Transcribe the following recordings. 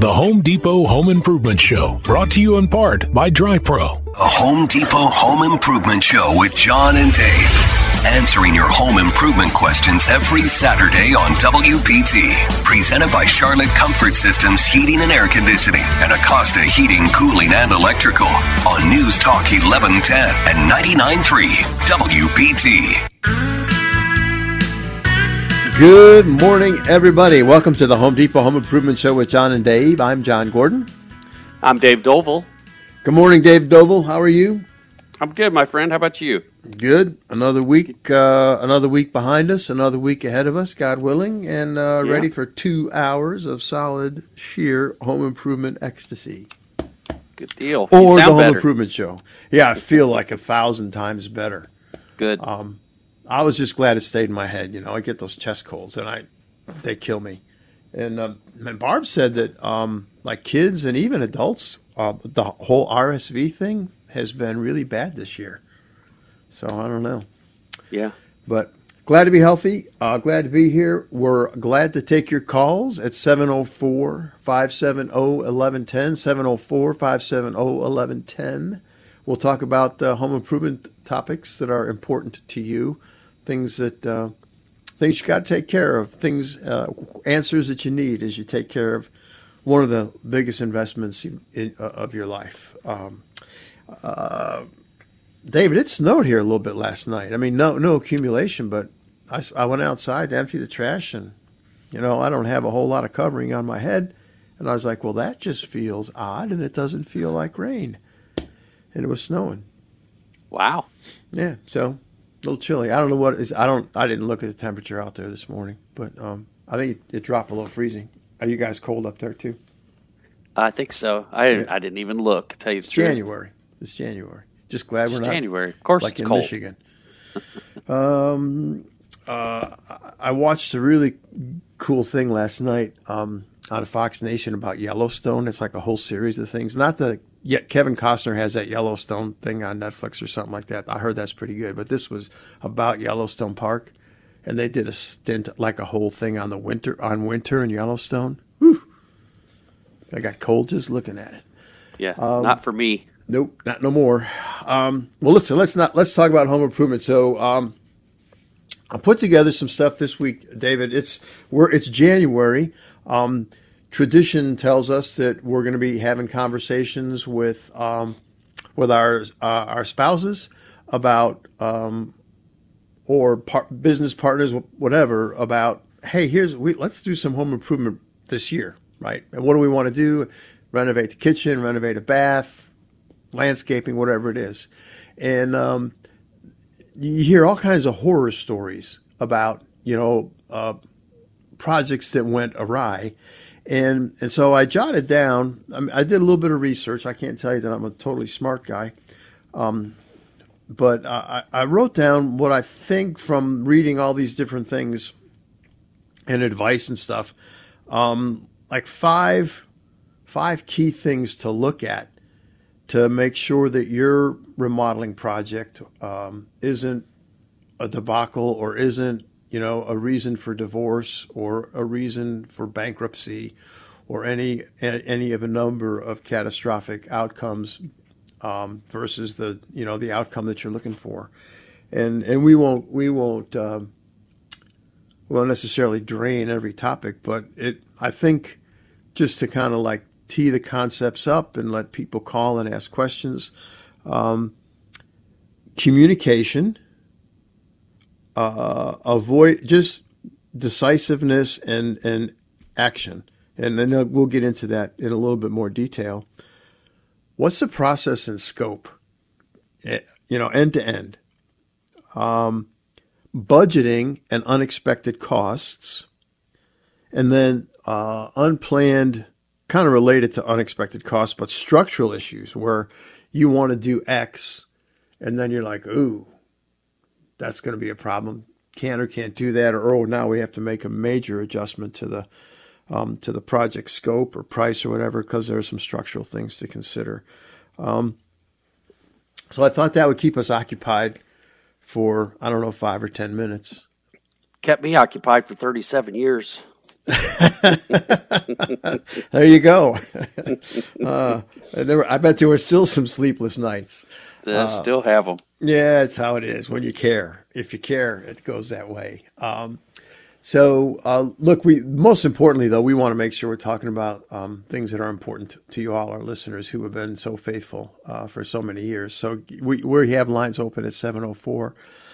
the Home Depot Home Improvement Show, brought to you in part by DryPro. The Home Depot Home Improvement Show with John and Dave. Answering your home improvement questions every Saturday on WPT. Presented by Charlotte Comfort Systems Heating and Air Conditioning and Acosta Heating, Cooling, and Electrical on News Talk 1110 and 99.3 WPT. Good morning, everybody. Welcome to the Home Depot Home Improvement Show with John and Dave. I'm John Gordon. I'm Dave Dovell. Good morning, Dave Dovell. How are you? I'm good, my friend. How about you? Good. Another week behind us, another week ahead of us, God willing, and ready for 2 hours of solid, sheer home improvement ecstasy. Good deal. Or the Home Improvement Show. Yeah, I feel like 1,000 times better. Good. I was just glad it stayed in my head. You know, I get those chest colds, and they kill me. And Barb said that, like kids and even adults, the whole RSV thing has been really bad this year. So I don't know. Yeah. But glad to be healthy. Glad to be here. We're glad to take your calls at 704-570-1110, 704-570-1110. We'll talk about home improvement topics that are important to you, things you got to take care of, answers that you need as you take care of one of the biggest investments of your life. David, it snowed here a little bit last night. I mean, no accumulation, but I went outside to empty the trash, and I don't have a whole lot of covering on my head, and I was like, well, that just feels odd, and it doesn't feel like rain, and it was snowing. Wow. Yeah, so a little chilly. I don't know what it is. I didn't look at the temperature out there this morning, but I think it dropped below freezing. Are you guys cold up there too? I think so. I didn't even look, to tell you the truth. January. It's January. Just glad we're not January. Of course, like it's in cold. Michigan. I watched a really cool thing last night on Fox Nation about Yellowstone. It's like a whole series of things. Not that yet Kevin Costner has that Yellowstone thing on Netflix or something like that. I heard that's pretty good. But this was about Yellowstone Park, and they did a stint, like a whole thing on winter in Yellowstone. Whew. I got cold just looking at it. Yeah, not for me. Nope, not no more. Well, listen, let's talk about home improvement. So, I put together some stuff this week, David. It's January. Tradition tells us that we're going to be having conversations with our spouses about business partners, whatever, about, hey, let's do some home improvement this year, right? And what do we want to do? Renovate the kitchen, renovate a bath, landscaping, whatever it is. And you hear all kinds of horror stories about, projects that went awry. And so I jotted down, I did a little bit of research. I can't tell you that I'm a totally smart guy. But I wrote down what I think from reading all these different things and advice and stuff, like five key things to look at to make sure that your remodeling project isn't a debacle or isn't, a reason for divorce or a reason for bankruptcy or any of a number of catastrophic outcomes versus the outcome that you're looking for. And we won't necessarily drain every topic, but I think just to kind of like tee the concepts up and let people call and ask questions. Communication, avoid just decisiveness and action. And then we'll get into that in a little bit more detail. What's the process and scope? End to end. Budgeting and unexpected costs. And then unplanned, kind of related to unexpected costs, but structural issues where you want to do X and then you're like, ooh, that's going to be a problem. Can or can't do that, or now we have to make a major adjustment to the project scope or price or whatever because there are some structural things to consider. So I thought that would keep us occupied for, 5 or 10 minutes. Kept me occupied for 37 years. There you go. I bet there were still some sleepless nights. Still have them. Yeah, it's how it is when you care. If you care, it goes that way. Look, most importantly, though, we want to make sure we're talking about things that are important to you all, our listeners who have been so faithful for so many years. So we have lines open at 704-570-1110,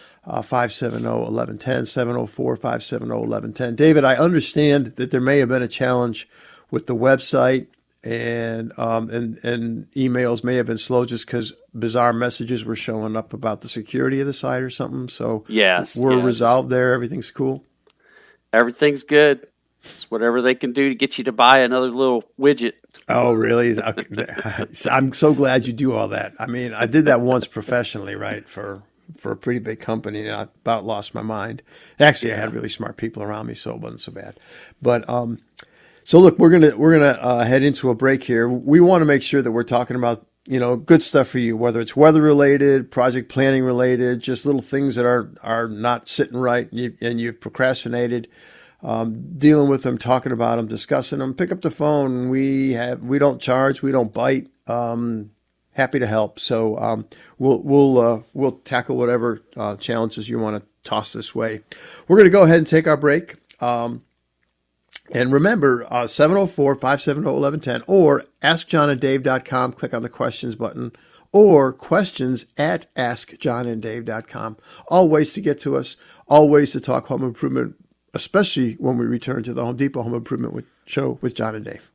704-570-1110. David, I understand that there may have been a challenge with the website and emails may have been slow just because bizarre messages were showing up about the security of the site or something. So we're resolved there. Everything's cool. Everything's good. It's whatever they can do to get you to buy another little widget. Oh, really? I'm so glad you do all that. I mean, I did that once professionally, right, for a pretty big company, and I about lost my mind. Actually, I had really smart people around me, so it wasn't so bad. But so look, we're gonna head into a break here. We want to make sure that we're talking about good stuff for you, whether it's weather related, project planning related, just little things that are not sitting right and you've procrastinated, dealing with them, talking about them, discussing them. Pick up the phone. We don't charge, we don't bite. Happy to help. So we'll tackle whatever challenges you want to toss this way. We're going to go ahead and take our break. And remember, 704-570-1110 or askjohnanddave.com. Click on the questions button or questions at askjohnanddave.com. All ways to get to us, all ways to talk home improvement, especially when we return to the Home Depot Home Improvement Show with John and Dave.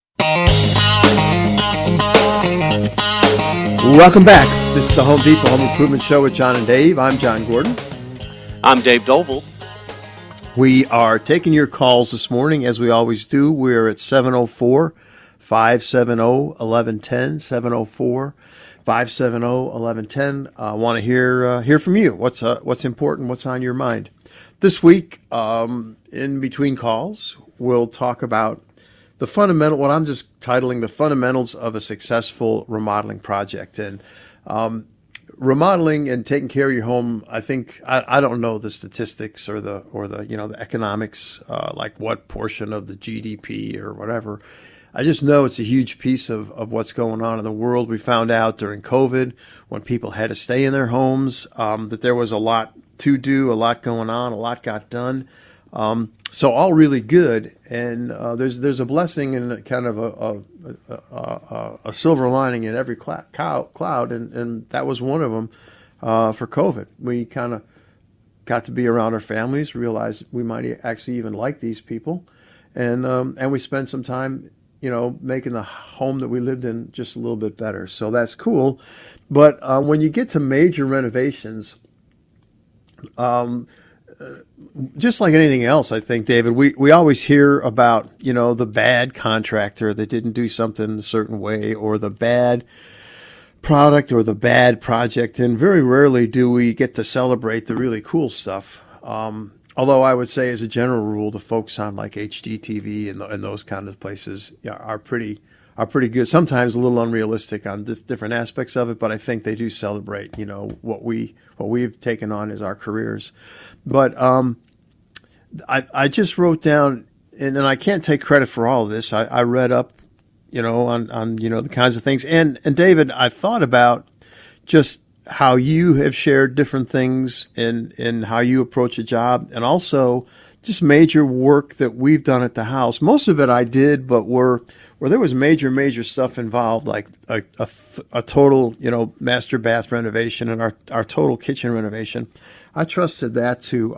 Welcome back. This is the Home Depot Home Improvement Show with John and Dave. I'm John Gordon. I'm Dave Doble. We are taking your calls this morning, as we always do. We're at 704-570-1110, 704-570-1110. I want to hear from you. What's important? What's on your mind? This week, in between calls, we'll talk about what I'm just titling the fundamentals of a successful remodeling project. And remodeling and taking care of your home, I think, I don't know the statistics or the the economics, like what portion of the GDP or whatever. I just know it's a huge piece of what's going on in the world. We found out during COVID, when people had to stay in their homes, that there was a lot to do, a lot going on, a lot got done. So all really good, and there's a blessing and kind of a silver lining in every cloud, and that was one of them for COVID. We kind of got to be around our families, realized we might actually even like these people, and we spent some time, making the home that we lived in just a little bit better. So that's cool. But when you get to major renovations, just like anything else, I think, David, we always hear about, the bad contractor that didn't do something a certain way, or the bad product or the bad project. And very rarely do we get to celebrate the really cool stuff. Although I would say, as a general rule, the folks on like HGTV and those kind of places are pretty good. Sometimes a little unrealistic on different aspects of it, but I think they do celebrate, what we've taken on as our careers. But I just wrote down, and I can't take credit for all of this. I read up, on the kinds of things. And David, I thought about just how you have shared different things in how you approach a job, and also just major work that we've done at the house. Most of it I did, but where there was major stuff involved, like a total, master bath renovation and our total kitchen renovation. I trusted that to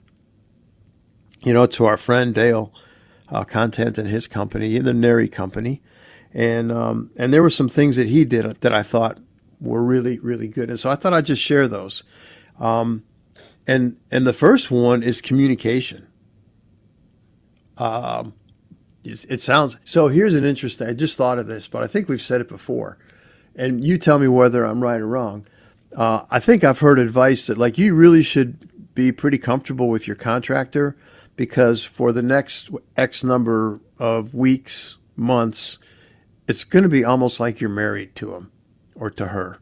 our friend Dale Content and his company, the Neri Company, and there were some things that he did that I thought were really, really good, and so I thought I'd just share those. And the first one is communication. It sounds so. Here's an interesting. I just thought of this, but I think we've said it before, and you tell me whether I'm right or wrong. I think I've heard advice that you really should be pretty comfortable with your contractor, because for the next X number of weeks, months, it's going to be almost like you're married to him or to her.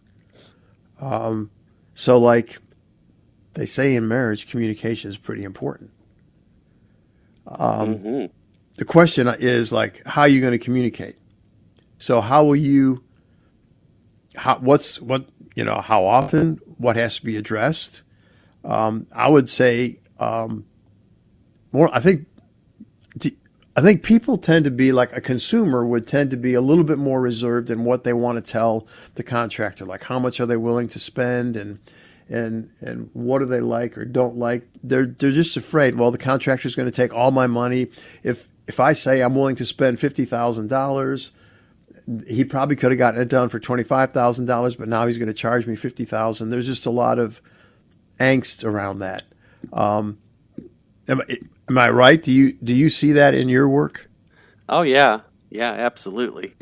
So like they say in marriage, communication is pretty important. the question is like, how are you going to communicate? So how will you? How often? What has to be addressed? I would say more. I think people tend to be like a consumer would tend to be a little bit more reserved in what they want to tell the contractor, like how much are they willing to spend and what do they like or don't like. They're just afraid. Well, the contractor's going to take all my money. If I say I'm willing to spend $50,000, he probably could have gotten it done for $25,000, but now he's going to charge me $50,000. There's just a lot of angst around that. Am I right? Do you see that in your work? Oh yeah, absolutely.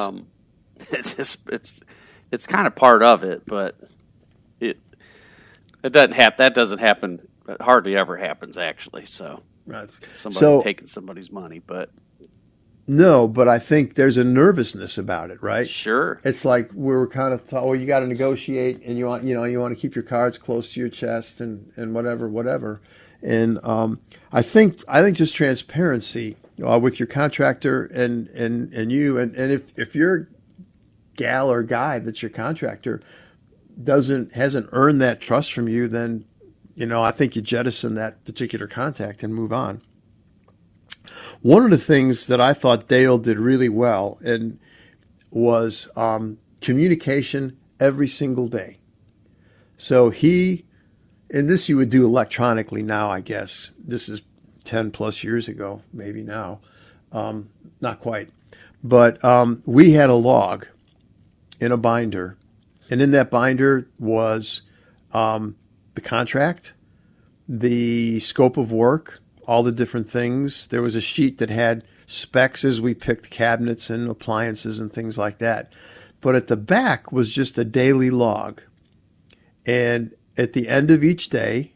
It's kind of part of it, but it doesn't happen. That doesn't happen. It hardly ever happens, actually. So somebody taking somebody's money, but no. But I think there's a nervousness about it, right? Sure. It's like we were kind of taught, well, you got to negotiate, and you want to keep your cards close to your chest, and whatever. And I think just transparency with your contractor and you, and if your gal or guy that's your contractor hasn't earned that trust from you, then I think you jettison that particular contact and move on. One of the things that I thought Dale did really well and was communication every single day. So and this you would do electronically now, I guess. This is 10 plus years ago, maybe now. Not quite. But we had a log in a binder. And in that binder was the contract, the scope of work, all the different things. There was a sheet that had specs as we picked cabinets and appliances and things like that. But at the back was just a daily log. And at the end of each day,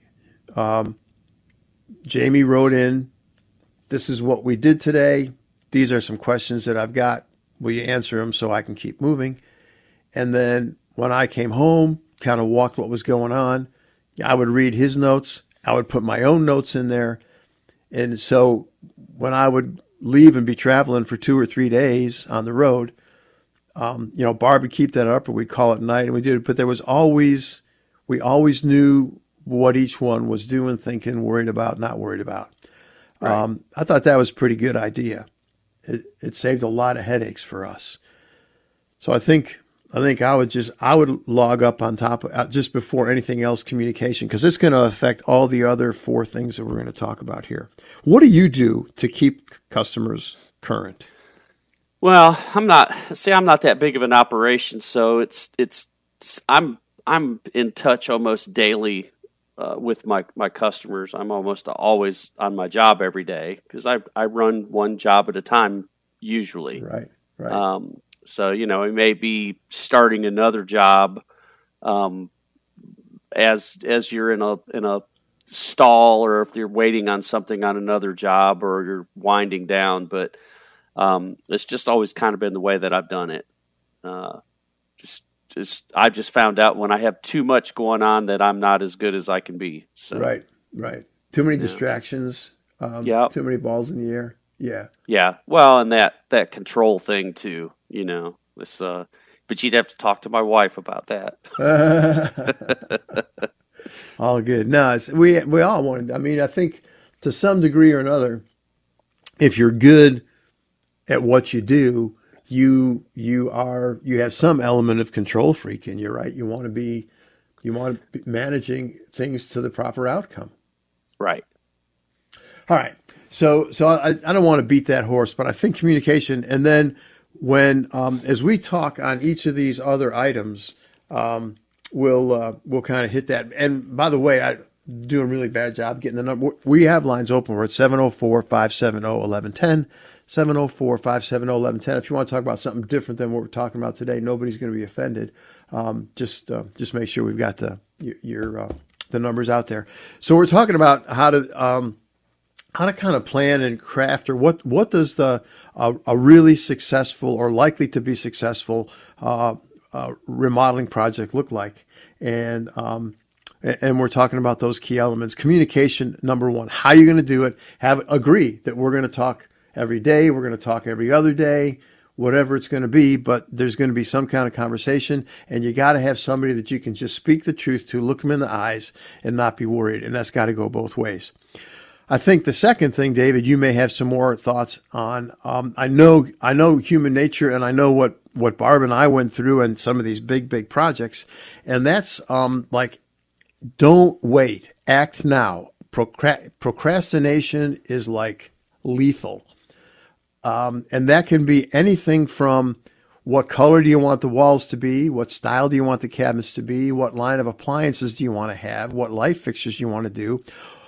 Jamie wrote in, this is what we did today. These are some questions that I've got. Will you answer them so I can keep moving? And then when I came home, kind of walked what was going on, I would read his notes. I would put my own notes in there. And so when I would leave and be traveling for 2 or 3 days on the road, Barb would keep that up, or we'd call it night, and we did it. But we always knew what each one was doing, thinking, worried about, not worried about. Right. I thought that was a pretty good idea. It saved a lot of headaches for us. So I think I would log up on top of, just before anything else, communication, because it's going to affect all the other 4 things that we're going to talk about here. What do you do to keep customers current? Well, I'm not that big of an operation, so I'm in touch almost daily with my customers. I'm almost always on my job every day because I run one job at a time usually. Right. So we may be starting another job as you're in a stall, or if you're waiting on something on another job, or you're winding down. But it's just always kind of been the way that I've done it. I've just found out when I have too much going on that I'm not as good as I can be. So. Right. Too many distractions. Too many balls in the air. Yeah. Yeah. Well, and that control thing too. This. But you'd have to talk to my wife about that. All good. No, we all wanted. I mean, I think to some degree or another, if you're good at what you do, you have some element of control freak in you, right? You want to be managing things to the proper outcome. Right. All right. So I don't want to beat that horse, but I think communication, and then when as we talk on each of these other items, we'll kind of hit that. And by the way, I'm doing a really bad job getting the number. We have lines open. We're at 704-570-1110. 704-570-1110. If you want to talk about something different than what we're talking about today, nobody's going to be offended. Just make sure we've got the numbers out there. So we're talking about how to kind of plan and craft, or what does a really successful or likely to be successful remodeling project look like? And we're talking about those key elements. Communication, number one. How are you going to do it? Agree that we're going to talk every day. We're going to talk every other day, whatever it's going to be, but there's going to be some kind of conversation, and you got to have somebody that you can just speak the truth to, look them in the eyes, and not be worried. And that's got to go both ways. I think the second thing, David, you may have some more thoughts on. I know human nature, and I know what Barb and I went through in some of these big projects, and that's like, don't wait, act now. Procrastination is like lethal. And that can be anything from what color do you want the walls to be? What style do you want the cabinets to be? What line of appliances do you want to have? What light fixtures do you want to do?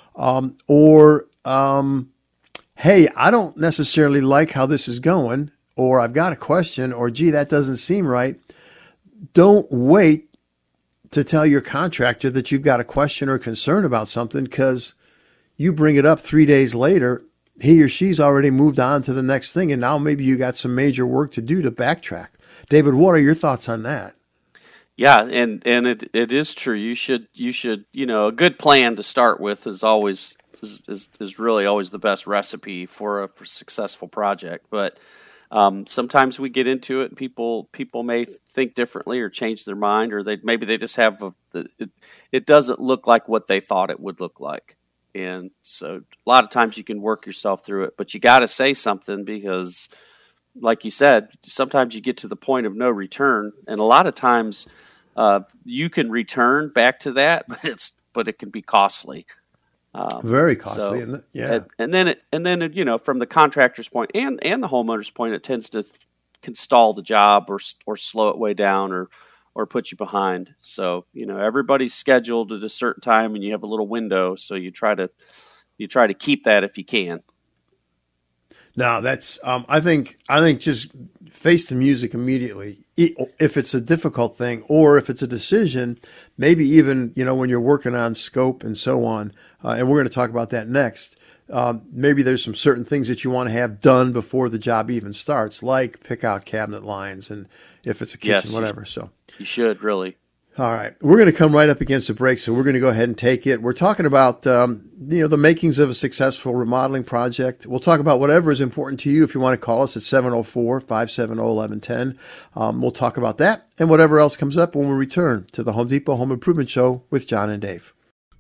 Hey, I don't necessarily like how this is going, or I've got a question, or gee, that doesn't seem right. Don't wait to tell your contractor that you've got a question or concern about something, because you bring it up 3 days later, he or she's already moved on to the next thing, and now maybe you got some major work to do to backtrack. David, what are your thoughts on that? Yeah, and it is true. You should a good plan to start with is always is really always the best recipe for a successful project. But sometimes we get into it, and people may think differently or change their mind, or maybe they just have it doesn't look like what they thought it would look like. And so a lot of times you can work yourself through it, but you got to say something, because like you said, sometimes you get to the point of no return, and a lot of times you can return back to that, but it can be costly. Very costly. So, and then from the contractor's point and the homeowner's point, it tends to can stall the job or slow it way down or put you behind. So, everybody's scheduled at a certain time, and you have a little window. So you try to keep that if you can. No, that's, I think just face the music immediately. If it's a difficult thing, or if it's a decision, maybe even, when you're working on scope and so on, and we're going to talk about that next. Maybe there's some certain things that you want to have done before the job even starts, like pick out cabinet lines, and if it's a kitchen, whatever. So you should really. All right. We're going to come right up against the break, so we're going to go ahead and take it. We're talking about, the makings of a successful remodeling project. We'll talk about whatever is important to you. If you want to call us at 704-570-1110, we'll talk about that and whatever else comes up when we return to the Home Depot Home Improvement Show with John and Dave.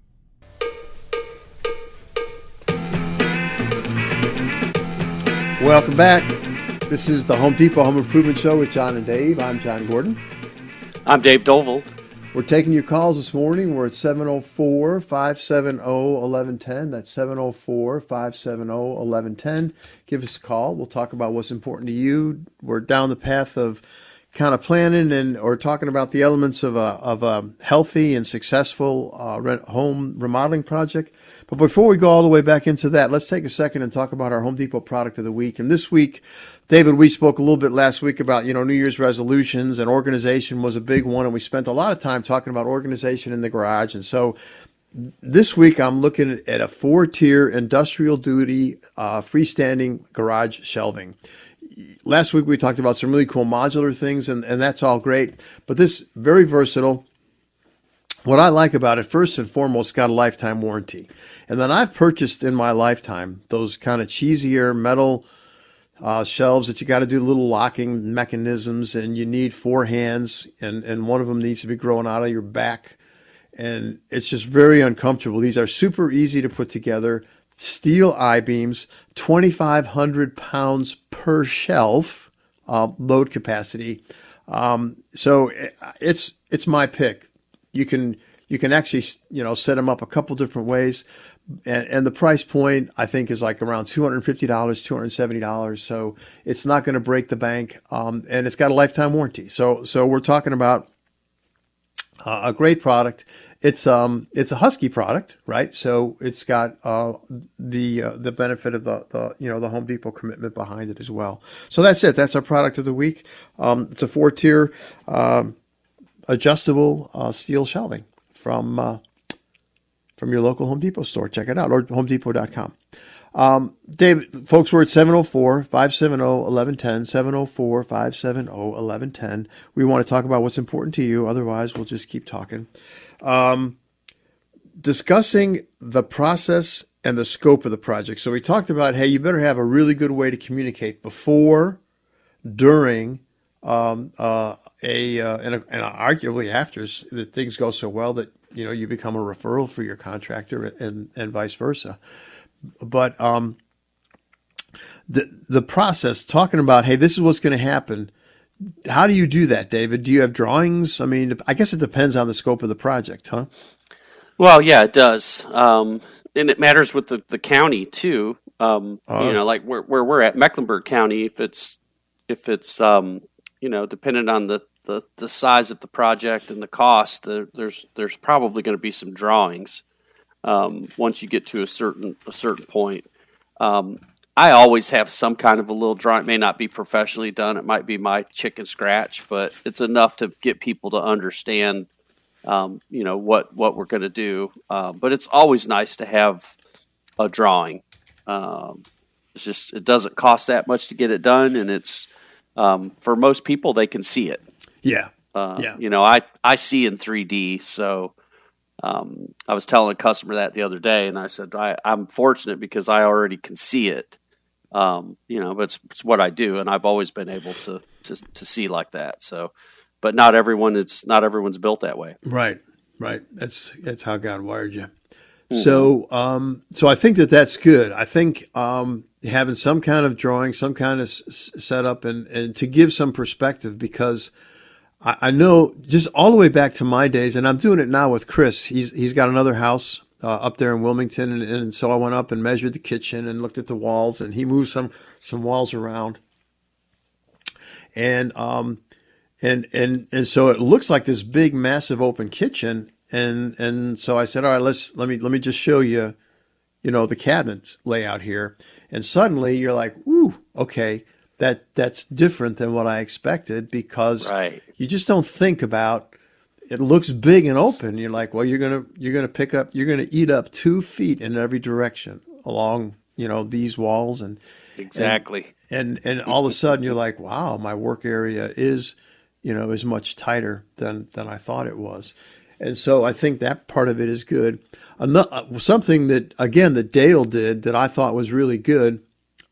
Welcome back. This is the Home Depot Home Improvement Show with John and Dave. I'm John Gordon. I'm Dave Dovell. We're taking your calls this morning. We're at 704-570-1110. That's 704-570-1110. Give us a call. We'll talk about what's important to you. We're down the path of kind of planning or talking about the elements of a healthy and successful home remodeling project. But before we go all the way back into that, let's take a second and talk about our Home Depot product of the week. And this week, David, we spoke a little bit last week about, New Year's resolutions, and organization was a big one. And we spent a lot of time talking about organization in the garage. And so this week, I'm looking at a 4-tier industrial duty freestanding garage shelving. Last week, we talked about some really cool modular things, and that's all great. But this very versatile. What I like about it, first and foremost, got a lifetime warranty. And then I've purchased in my lifetime those kind of cheesier metal shelves that you got to do little locking mechanisms, and you need 4 hands, and one of them needs to be growing out of your back. And it's just very uncomfortable. These are super easy to put together. Steel I-beams, 2,500 pounds per shelf load capacity. So it's my pick. You can actually, set them up a couple different ways. And the price point, I think, is like around $250, $270. So it's not going to break the bank. And it's got a lifetime warranty. So we're talking about a great product. It's a Husky product, right? So it's got the benefit of the Home Depot commitment behind it as well. So that's it. That's our product of the week. It's a 4-tier adjustable steel shelving from your local Home Depot store. Check it out, or homedepot.com. David, folks, we're at 704-570-1110, 704-570-1110. We want to talk about what's important to you. Otherwise, we'll just keep talking. Discussing the process and the scope of the project. So we talked about, hey, you better have a really good way to communicate before, during, and arguably after that things go so well that you become a referral for your contractor and vice versa. But the process, talking about, hey, this is what's going to happen. How do you do that, David? Do you have drawings? I mean, I guess it depends on the scope of the project, huh? Well, yeah, it does. And it matters with the county too. Like where we're at, Mecklenburg County, if it's dependent on the size of the project and the cost, there's probably going to be some drawings once you get to a certain point. I always have some kind of a little drawing. It may not be professionally done. It might be my chicken scratch, but it's enough to get people to understand, what we're going to do. But it's always nice to have a drawing. It doesn't cost that much to get it done, and it's for most people they can see it. Yeah. I see in 3D, so I was telling a customer that the other day, and I said I'm fortunate because I already can see it. But it's what I do, and I've always been able to see like that. So, but not everyone's built that way. Right. That's how God wired you. Mm-hmm. So I think that's good. I think having some kind of drawing, some kind of setup, and to give some perspective, because I know just all the way back to my days, and I'm doing it now with Chris. He's got another house up there in Wilmington, and so I went up and measured the kitchen and looked at the walls, and he moved some walls around, and so it looks like this big, massive open kitchen, and so I said, all right, let me just show you, the cabinets layout here, and suddenly you're like, ooh, okay, that's different than what I expected, because you just don't think about. It looks big and open. You're like, well, you're gonna eat up 2 feet in every direction along, these walls, and exactly. And all of a sudden you're like, wow, my work area is much tighter than I thought it was. And so I think that part of it is good. Something that Dale did that I thought was really good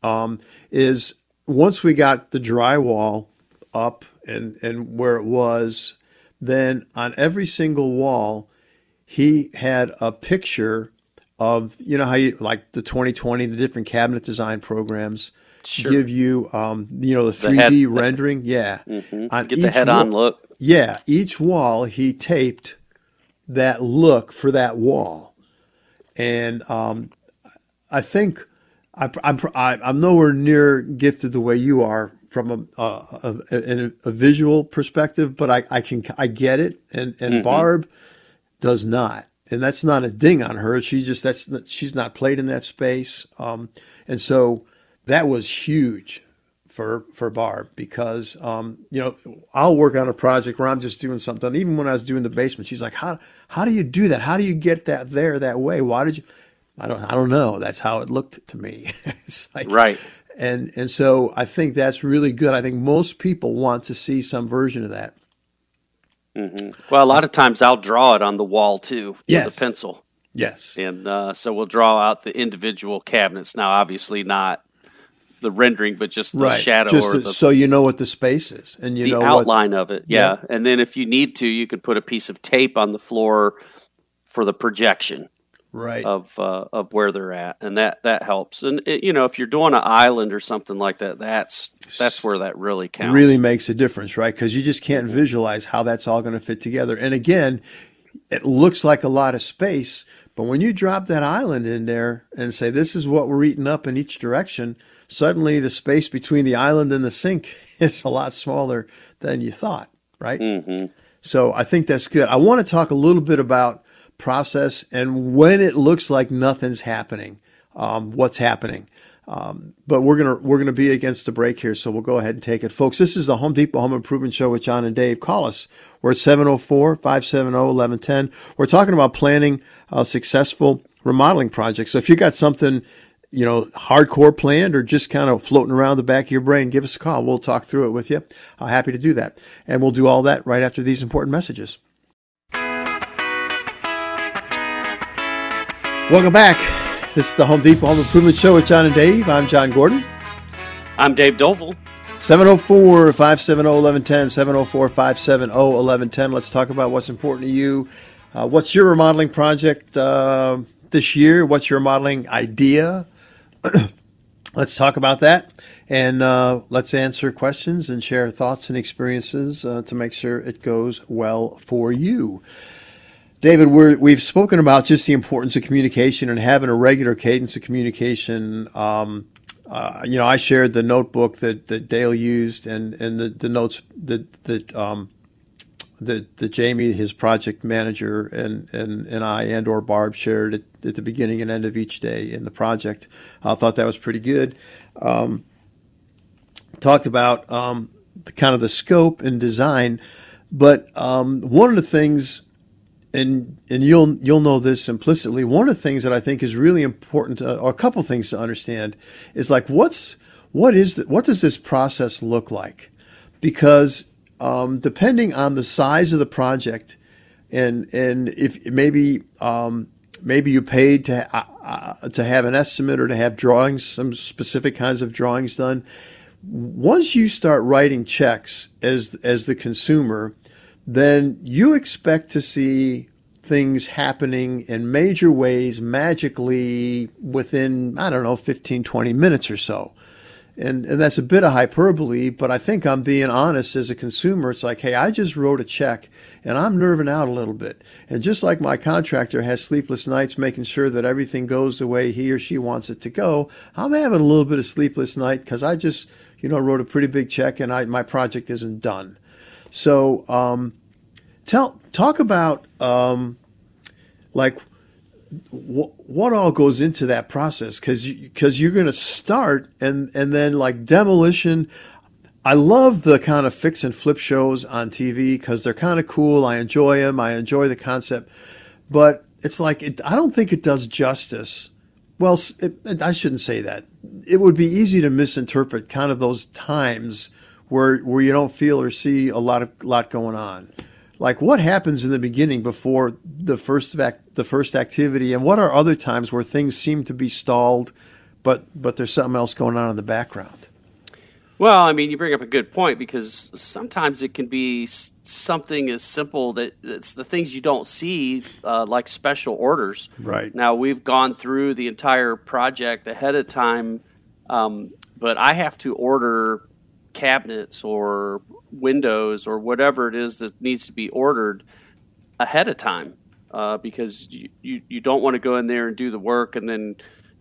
is once we got the drywall up and where it was, then on every single wall, he had a picture of, how you like the 2020, the different cabinet design programs give you, the 3D rendering. Yeah. Mm-hmm. Get the head-on look. Yeah. Each wall, he taped that look for that wall. And I think I'm nowhere near gifted the way you are from a visual perspective, but I get it, and mm-hmm. Barb does not, and that's not a ding on her. She's not played in that space, and so that was huge for Barb, because I'll work on a project where I'm just doing something. Even when I was doing the basement, she's like, how do you do that? How do you get that there that way? Why did you? I don't know. That's how it looked to me. It's like, right. And so I think that's really good. I think most people want to see some version of that. Mm-hmm. Well, a lot of times I'll draw it on the wall too with a pencil. Yes. And so we'll draw out the individual cabinets. Now, obviously not the rendering, but just the shadow. So you know what the space is, and the outline of it. Yeah. And then if you need to, you could put a piece of tape on the floor for the projection. Right. Of where they're at, and that helps. And if you're doing an island or something like that, that's where that really counts. Really makes a difference, right? Because you just can't visualize how that's all going to fit together. And again, it looks like a lot of space, but when you drop that island in there and say this is what we're eating up in each direction, suddenly the space between the island and the sink is a lot smaller than you thought, right? Mm-hmm. So I think that's good. I want to talk a little bit about process and when it looks like nothing's happening, what's happening. But we're gonna be against the break here, so we'll go ahead and take it. Folks, this is the Home Depot Home Improvement Show with John and Dave. Call us. We're at 704-570-1110. We're talking about planning a successful remodeling project. So if you got something, hardcore planned or just kind of floating around the back of your brain, give us a call. We'll talk through it with you. Happy to do that. And we'll do all that right after these important messages. Welcome back. This is the Home Depot Home Improvement Show with John and Dave. I'm John Gordon. I'm Dave Doval. 704-570-1110, 704-570-1110. Let's talk about what's important to you. What's your remodeling project this year? What's your remodeling idea? Let's talk about that. And let's answer questions and share thoughts and experiences to make sure it goes well for you. David, we've spoken about just the importance of communication and having a regular cadence of communication. I shared the notebook that Dale used and the notes that Jamie, his project manager, and I and/or Barb shared at the beginning and end of each day in the project. I thought that was pretty good. Talked about kind of the scope and design, but one of the things. And you'll know this implicitly. One of the things that I think is really important, or a couple things to understand, is like what does this process look like? Because depending on the size of the project, and if maybe you paid to have an estimate or to have drawings, some specific kinds of drawings done. Once you start writing checks as the consumer, then you expect to see things happening in major ways magically within, 15, 20 minutes or so. And that's a bit of hyperbole, but I think I'm being honest as a consumer. It's like, hey, I just wrote a check and I'm nerving out a little bit. And just like my contractor has sleepless nights making sure that everything goes the way he or she wants it to go, I'm having a little bit of sleepless night because I just, wrote a pretty big check and my project isn't done. So talk about what all goes into that process, because you're going to start and then like demolition. I love the kind of fix and flip shows on TV because they're kind of cool. I enjoy them. I enjoy the concept, but it's like I don't think it does justice. Well, I shouldn't say that. It would be easy to misinterpret kind of those times where you don't feel or see a lot going on. Like what happens in the beginning before the first activity, and what are other times where things seem to be stalled, but there's something else going on in the background? Well, I mean, you bring up a good point, because sometimes it can be something as simple that it's the things you don't see, like special orders. Right. Now, we've gone through the entire project ahead of time, but I have to order cabinets or windows or whatever it is that needs to be ordered ahead of time, because you don't want to go in there and do the work and then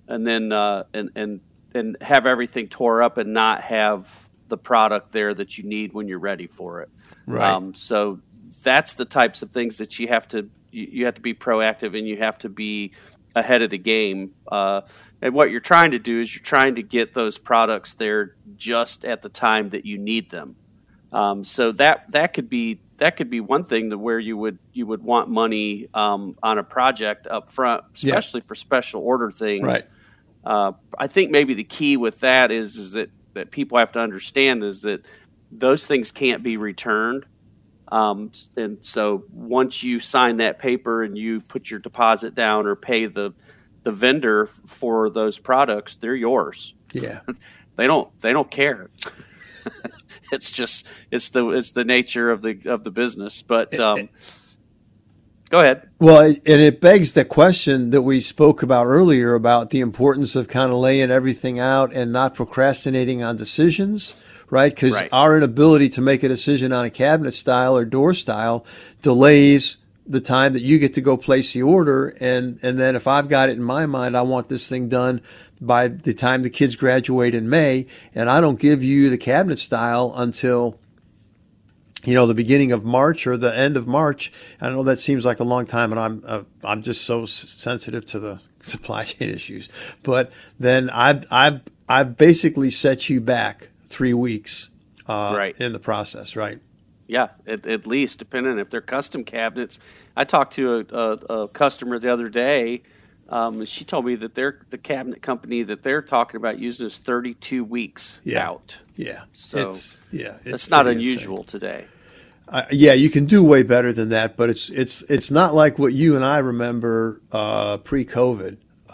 have everything tore up and not have the product there that you need when you're ready for it. Right. So that's the types of things that you have to be proactive, and you have to be ahead of the game. And what you're trying to do is you're trying to get those products there just at the time that you need them. So that could be one thing that where you would want money on a project up front, especially for special order things. Right. I think maybe the key with that is that people have to understand is that those things can't be returned. And so once you sign that paper and you put your deposit down or pay the vendor for those products, they're yours. Yeah. They don't care. It's the nature of the business. But go ahead. Well, and it begs the question that we spoke about earlier about the importance of kind of laying everything out and not procrastinating on decisions, right? Because our inability to make a decision on a cabinet style or door style delays the time that you get to go place the order. And then if I've got it in my mind, I want this thing done by the time the kids graduate in May, and I don't give you the cabinet style until the beginning of March or the end of March. I know that seems like a long time, and I'm just so sensitive to the supply chain issues. But then I've basically set you back 3 weeks in the process, right? Yeah, at least, depending if they're custom cabinets. I talked to a customer the other day. She told me that the cabinet company that they're talking about using is 32 weeks out. Yeah, so it's not unusual today. You can do way better than that, but it's not like what you and I remember pre-COVID.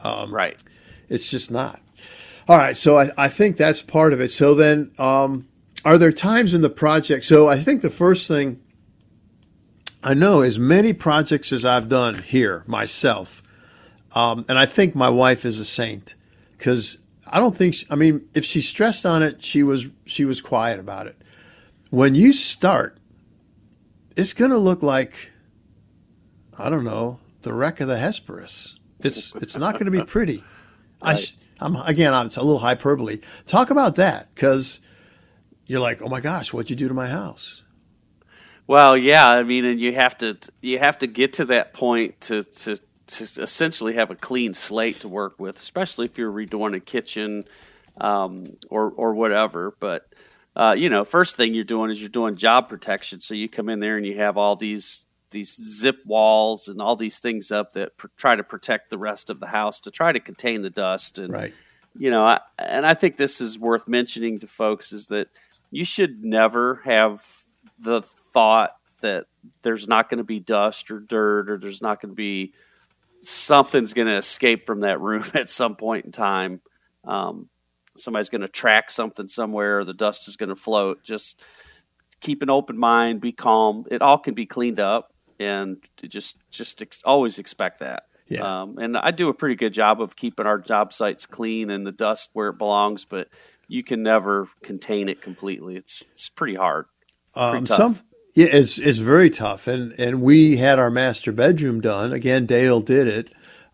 Right. It's just not. All right, so I think that's part of it. So then, are there times in the project? So I think the first thing I know, as many projects as I've done here myself, and I think my wife is a saint, because I don't think if she stressed on it, she was quiet about it. When you start, it's going to look like, I don't know, the wreck of the Hesperus. It's not going to be pretty. Right. It's a little hyperbole. Talk about that, because you're like, oh my gosh, what'd you do to my house? Well, yeah, I mean, and you have to get to that point to essentially have a clean slate to work with, especially if you're redoing a kitchen or whatever. But first thing you're doing is you're doing job protection. So you come in there and you have all these zip walls and all these things up that try to protect the rest of the house, to try to contain the dust. And right. I think this is worth mentioning to folks, is that you should never have the thought that there's not going to be dust or dirt, or there's not going to be something's going to escape from that room at some point in time. Somebody's going to track something somewhere, or the dust is going to float. Just keep an open mind, be calm. It all can be cleaned up, and always expect that. Yeah. And I do a pretty good job of keeping our job sites clean and the dust where it belongs, but you can never contain it completely. It's pretty hard. Pretty tough. It's very tough. And we had our master bedroom done. Again, Dale did it.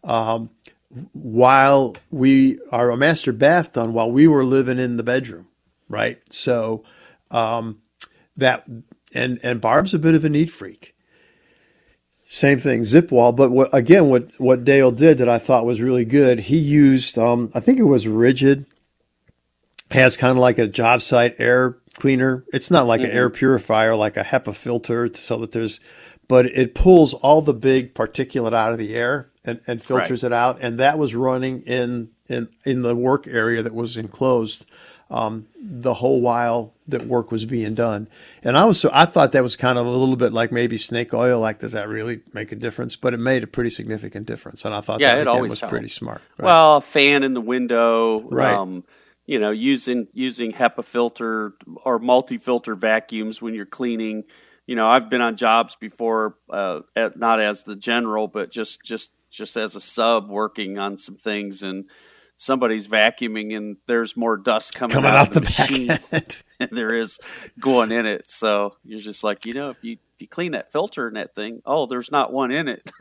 While our master bath done while we were living in the bedroom. Right. So, that, and Barb's a bit of a neat freak. Same thing, zip wall. But what Dale did that I thought was really good, he used, I think it was Rigid, has kind of like a job site air cleaner. It's not like an air purifier, like a HEPA filter, so that but it pulls all the big particulate out of the air and filters it out. And that was running in the work area that was enclosed the whole while that work was being done. And I thought that was kind of a little bit like maybe snake oil. Like, does that really make a difference? But it made a pretty significant difference. And I thought that again was pretty smart. Right? Well, a fan in the window, right. Using HEPA filter or multi-filter vacuums when you're cleaning. I've been on jobs before, not as the general, but just as a sub working on some things, and somebody's vacuuming and there's more dust coming out of the machine than there is going in it. So you're just like, if you clean that filter in that thing, there's not one in it.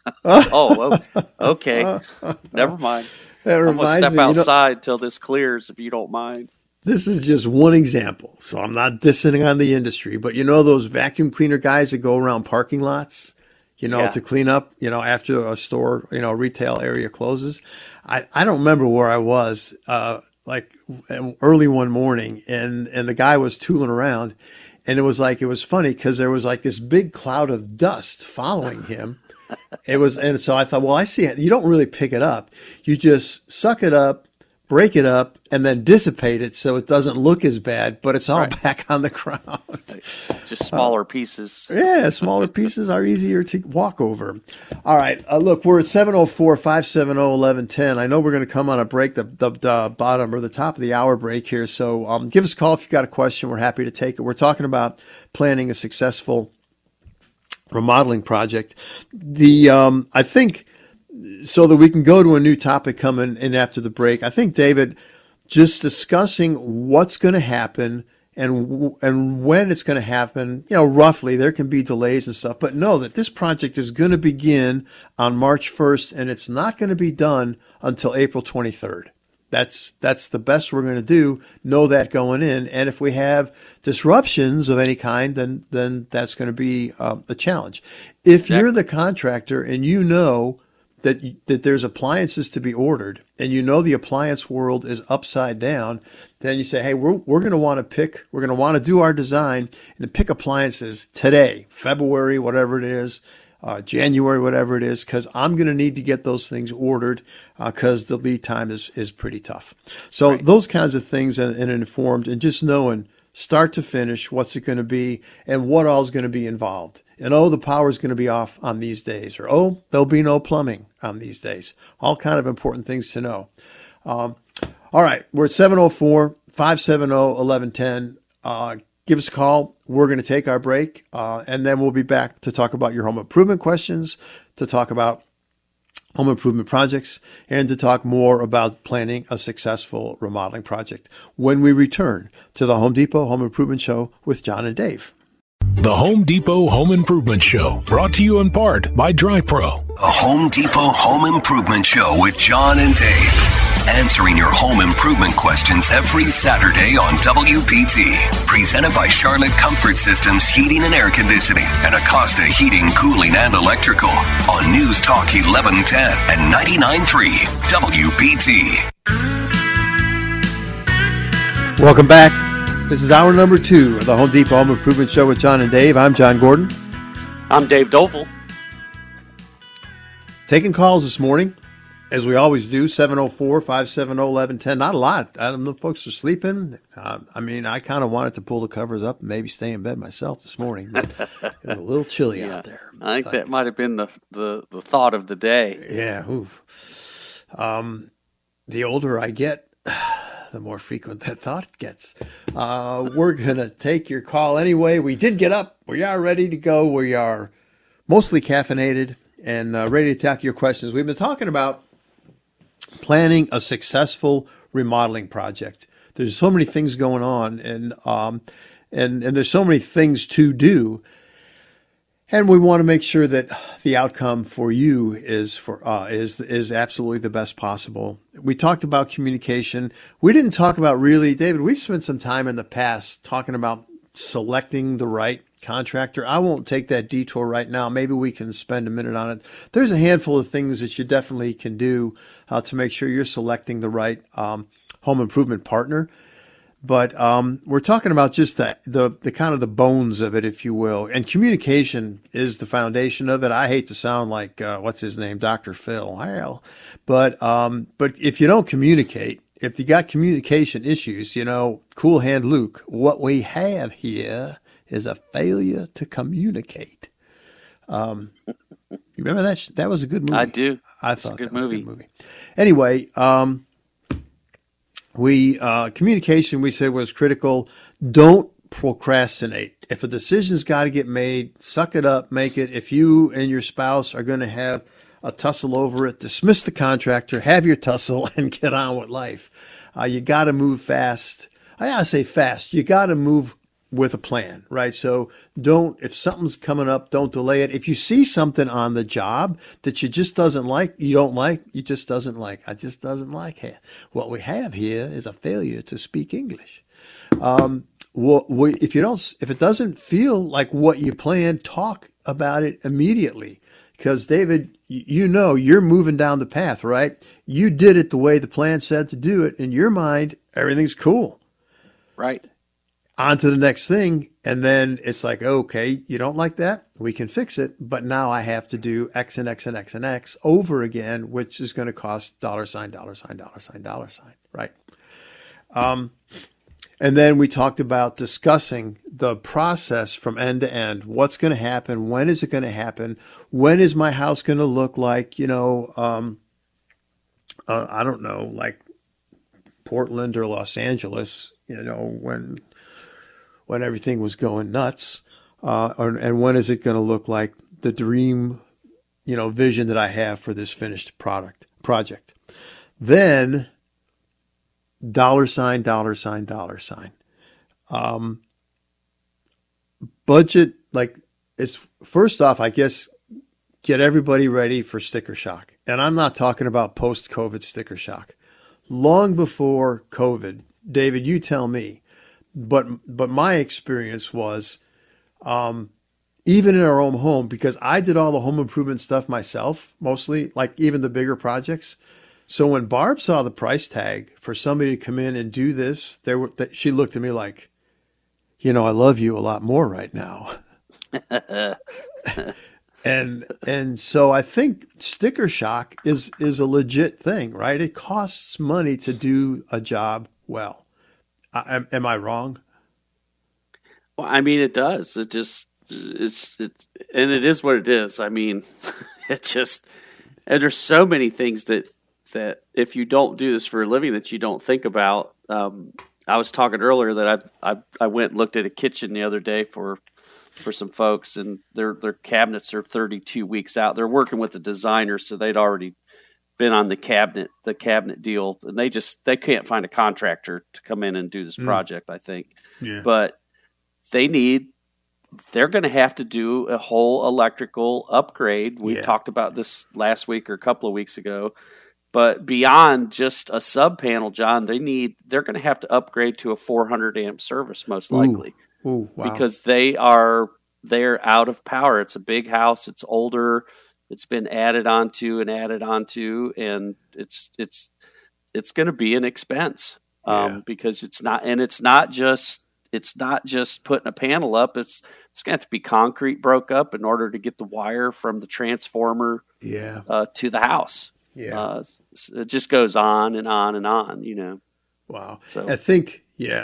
Okay. Never mind. That I'm going to reminds step outside till this clears, if you don't mind. This is just one example. So I'm not dissing on the industry, but those vacuum cleaner guys that go around parking lots, to clean up, after a store, retail area closes. I don't remember where I was, like early one morning, and the guy was tooling around, and it was funny because there was like this big cloud of dust following him. And so I thought, well, I see it. You don't really pick it up. You just suck it up, break it up, and then dissipate it so it doesn't look as bad, but it's all back on the ground. Just smaller pieces. Yeah, smaller pieces are easier to walk over. All right, look, we're at 704-570-1110. I know we're going to come on a break, the bottom or the top of the hour break here. So give us a call if you've got a question. We're happy to take it. We're talking about planning a successful remodeling project. I think, so that we can go to a new topic coming in after the break, I think, David, just discussing what's going to happen and when it's going to happen, roughly, there can be delays and stuff, but know that this project is going to begin on March 1st, and it's not going to be done until April 23rd. That's the best we're going to do. Know that going in. And if we have disruptions of any kind, then that's going to be a challenge. If you're the contractor and that there's appliances to be ordered, and the appliance world is upside down, then you say, hey, we're going to want to do our design and pick appliances today, February, whatever it is, January, whatever it is, because I'm going to need to get those things ordered because the lead time is pretty tough. So those kinds of things and informed, and just knowing start to finish, what's it going to be, and what all is going to be involved. And the power is going to be off on these days, or there'll be no plumbing on these days. All kind of important things to know. All right, we're at 704-570-1110. Give us a call. We're going to take our break, and then we'll be back to talk about your home improvement questions, to talk about home improvement projects, and to talk more about planning a successful remodeling project when we return to the Home Depot Home Improvement Show with John and Dave. The Home Depot Home Improvement Show, brought to you in part by DryPro. A Home Depot Home Improvement Show with John and Dave. Answering your home improvement questions every Saturday on WPT. Presented by Charlotte Comfort Systems Heating and Air Conditioning and Acosta Heating, Cooling, and Electrical on News Talk 1110 and 99.3 WPT. Welcome back. This is hour number 2 of the Home Depot Home Improvement Show with John and Dave. I'm John Gordon. I'm Dave Doval. Taking calls this morning, as we always do, 704-570-1110. Not a lot. The folks are sleeping. I kind of wanted to pull the covers up and maybe stay in bed myself this morning, but it was a little chilly out there. I think that might have been the thought of the day. Yeah. Oof. The older I get, the more frequent that thought gets. We're going to take your call anyway. We did get up. We are ready to go. We are mostly caffeinated and ready to tackle your questions. We've been talking about planning a successful remodeling project. There's so many things going on, and there's so many things to do. And we want to make sure that the outcome for you is absolutely the best possible. We talked about communication. We didn't talk about really, David, we've spent some time in the past talking about selecting the right contractor. I won't take that detour right now. Maybe we can spend a minute on it. There's a handful of things that you definitely can do to make sure you're selecting the right home improvement partner. But we're talking about just the kind of the bones of it, if you will. And communication is the foundation of it. I hate to sound like, what's his name, Dr. Phil. But if you don't communicate, if you got communication issues, Cool Hand Luke, what we have here is a failure to communicate. You remember that? That was a good movie. I do. I thought that was a good movie. Anyway, communication, we said, was critical. Don't procrastinate. If a decision's got to get made, suck it up, make it. If you and your spouse are going to have a tussle over it, dismiss the contractor, have your tussle, and get on with life. You got to move fast. I gotta say fast. You got to move with a plan, right? So if something's coming up, don't delay it. If you see something on the job that you just I just doesn't like it. What we have here is a failure to speak English. If it doesn't feel like what you planned, talk about it immediately. Because David, you're moving down the path, right? You did it the way the plan said to do it. In your mind, everything's cool. Right. On to the next thing. And then it's like, okay, you don't like that? We can fix it. But now I have to do X and X and X and X over again, which is going to cost $, right? And then we talked about discussing the process from end to end. What's going to happen? When is it going to happen? When is my house going to look like, I don't know, like Portland or Los Angeles, when everything was going nuts? And when is it going to look like the dream, vision that I have for this finished project? Then $. Budget, like, it's first off, I guess, get everybody ready for sticker shock. And I'm not talking about post-COVID sticker shock. Long before COVID, David, you tell me, but my experience was, even in our own home, because I did all the home improvement stuff myself, mostly, like even the bigger projects. So when Barb saw the price tag for somebody to come in and do this, she looked at me like, I love you a lot more right now. And so I think sticker shock is a legit thing, right? It costs money to do a job well. Am I wrong? Well, I mean, it does. It's and it is what it is. I mean, it just, and there's so many things that if you don't do this for a living that you don't think about. I was talking earlier that I went and looked at a kitchen the other day for some folks, and their cabinets are 32 weeks out. They're working with the designer, so they'd already been on the cabinet deal, and they can't find a contractor to come in and do this project, I think. Yeah. But they're going to have to do a whole electrical upgrade. We talked about this last week or a couple of weeks ago. But beyond just a sub panel, John, they're going to have to upgrade to a 400 amp service most likely. Ooh, wow. Because they're out of power. It's a big house. It's older. It's been added onto, and it's going to be an expense because it's not just putting a panel up. It's going to have to be concrete broke up in order to get the wire from the transformer to the house. Yeah, it just goes on and on and on. Wow. So I think,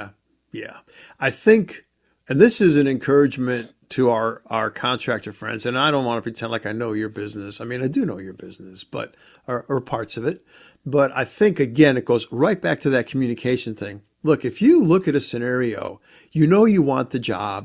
I think, and this is an encouragement to our contractor friends. And I don't want to pretend like I know your business. I mean, I do know your business, but or parts of it. But I think again, it goes right back to that communication thing. Look, if you look at a scenario, you want the job.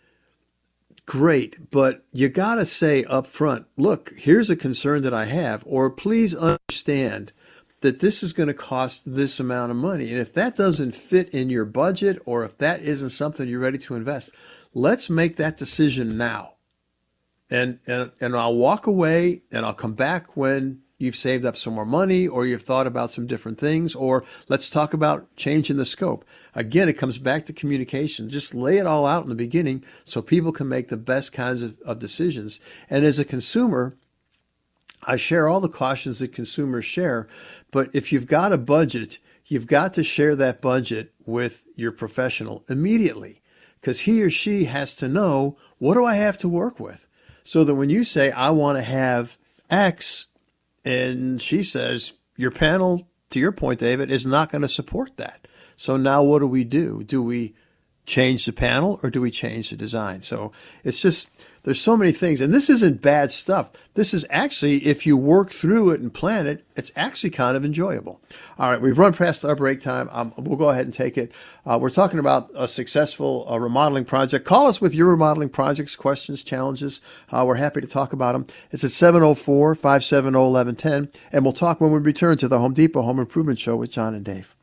Great, but you got to say up front, look, here's a concern that I have, or please understand that this is going to cost this amount of money. And if that doesn't fit in your budget, or if that isn't something you're ready to invest, let's make that decision now. And I'll walk away and I'll come back when you've saved up some more money, or you've thought about some different things, or let's talk about changing the scope. Again, it comes back to communication. Just lay it all out in the beginning so people can make the best kinds of decisions. And as a consumer, I share all the cautions that consumers share, but if you've got a budget, you've got to share that budget with your professional immediately, because he or she has to know, what do I have to work with? So that when you say, I want to have X, and she says, your panel, to your point, David, is not going to support that. So now what do? Do we change the panel, or do we change the design? So it's just, there's so many things. And this isn't bad stuff. This is actually, if you work through it and plan it, it's actually kind of enjoyable. All right, we've run past our break time. We'll go ahead and take it. We're talking about a successful remodeling project. Call us with your remodeling projects, questions, challenges. We're happy to talk about them. It's at 704-570-1110. And we'll talk when we return to the Home Depot Home Improvement Show with John and Dave.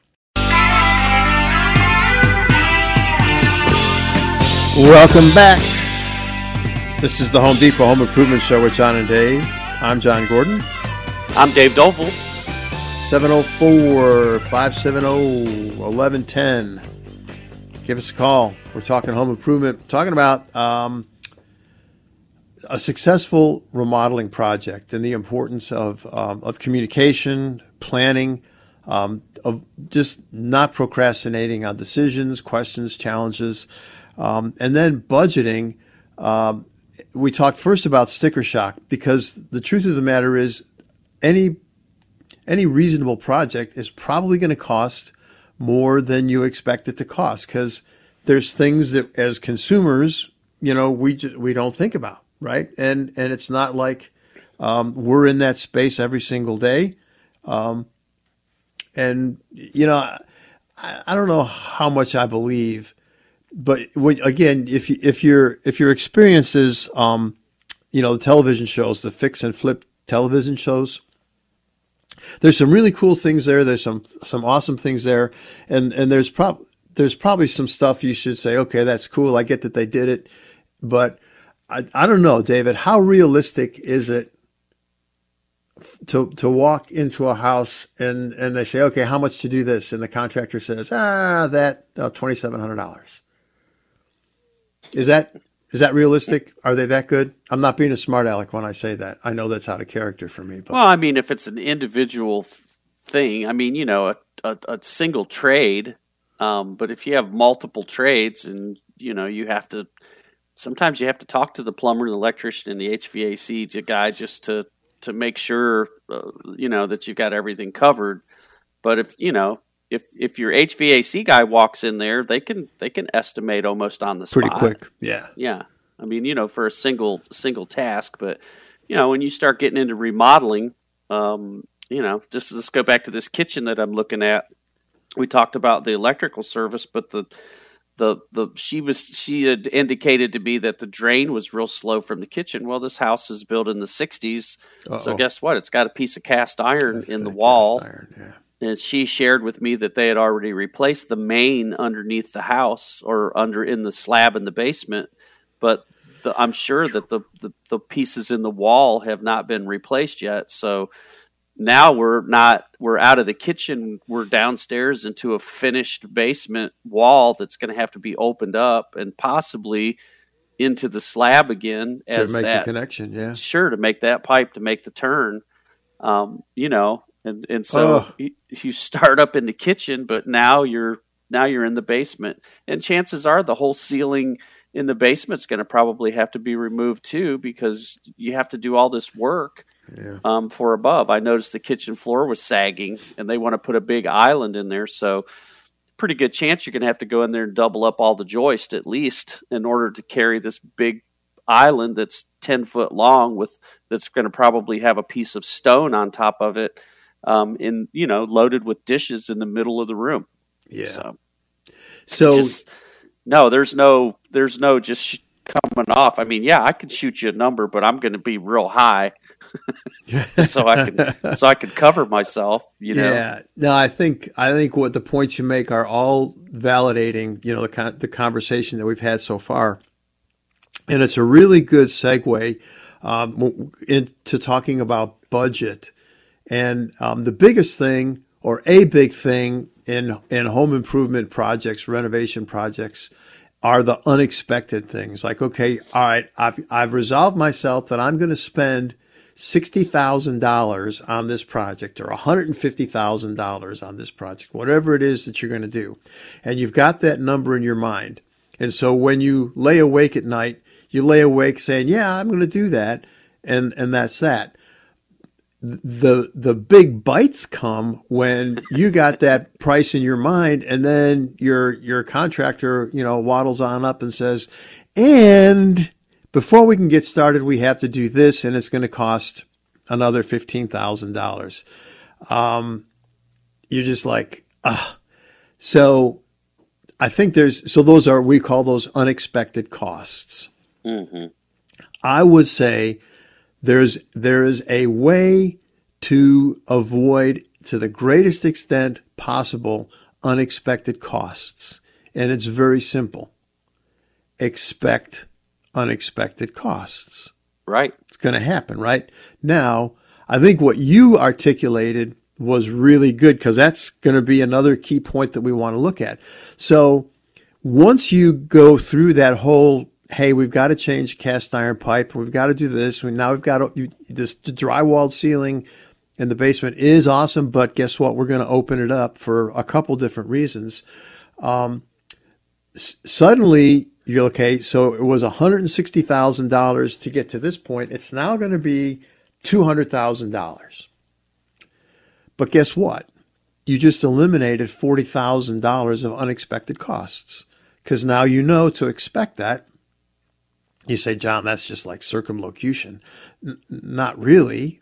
Welcome back. This is the Home Depot Home Improvement Show with John and Dave. I'm John Gordon. I'm Dave Doleful. 704-570-1110. Give us a call. We're talking home improvement. We're talking about a successful remodeling project and the importance of communication, planning, of just not procrastinating on decisions, questions, challenges, and then budgeting. We talked first about sticker shock, because the truth of the matter is any reasonable project is probably going to cost more than you expect it to cost, because there's things that as consumers, we don't think about, right? And it's not like we're in that space every single day. I don't know how much I believe. But again, if your experience is, the television shows, the fix and flip television shows, there's some really cool things there. There's some awesome things there, and there's probably some stuff you should say, okay, that's cool. I get that they did it, but I don't know, David. How realistic is it to walk into a house and they say, okay, how much to do this, and the contractor says, that $2,700. Is that realistic? Are they that good? I'm not being a smart aleck when I say that. I know that's out of character for me. But. Well, I mean, if it's an individual thing, I mean, a single trade. But if you have multiple trades, and sometimes you have to talk to the plumber, the electrician, and the HVAC guy just to make sure, that you've got everything covered. But if if your HVAC guy walks in there, they can estimate almost on the spot. Pretty quick. Yeah. Yeah. I mean, for a single task, but when you start getting into remodeling, just let's go back to this kitchen that I'm looking at. We talked about the electrical service, but she had indicated to me that the drain was real slow from the kitchen. Well, this house is built in the 60s. So guess what? It's got a piece of cast iron in the wall. And she shared with me that they had already replaced the main underneath the house or in the slab in the basement. But I'm sure that the pieces in the wall have not been replaced yet. So now we're out of the kitchen. We're downstairs into a finished basement wall that's going to have to be opened up and possibly into the slab again to make the connection. Yeah, sure, to make that pipe to make the turn. And so you start up in the kitchen, but now you're in the basement, and chances are the whole ceiling in the basement's going to probably have to be removed too, because you have to do all this work. Yeah. For above. I noticed the kitchen floor was sagging, and they want to put a big island in there. So pretty good chance you're going to have to go in there and double up all the joist at least in order to carry this big island that's 10 foot long that's going to probably have a piece of stone on top of it, loaded with dishes in the middle of the room. Yeah. So there's no just coming off. I mean, yeah, I could shoot you a number, but I'm going to be real high, so I can cover myself. Yeah. No, I think what the points you make are all validating. The conversation that we've had so far, and it's a really good segue into talking about budget. And the biggest thing, or a big thing in home improvement projects, renovation projects, are the unexpected things. Like, okay, all right, I've resolved myself that I'm going to spend $60,000 on this project or $150,000 on this project, whatever it is that you're going to do. And you've got that number in your mind. And so when you lay awake at night, you lay awake saying, yeah, I'm going to do that. And that's that. The big bites come when you got that price in your mind, and then your contractor, waddles on up and says, and before we can get started, we have to do this, and it's going to cost another $15,000. You're just like, So I think we call those unexpected costs. Mm-hmm. I would say there is a way to avoid, to the greatest extent possible, unexpected costs. And it's very simple. Expect unexpected costs. Right. It's going to happen, right? Now, I think what you articulated was really good, because that's going to be another key point that we want to look at. So once you go through that whole, hey, we've got to change cast iron pipe, we've got to do this, now we've got this drywall ceiling in the basement is awesome, but guess what? We're going to open it up for a couple different reasons. Suddenly, you're okay, so it was $160,000 to get to this point. It's now going to be $200,000. But guess what? You just eliminated $40,000 of unexpected costs, because now you know to expect that. You say, John, that's just like circumlocution. Not really.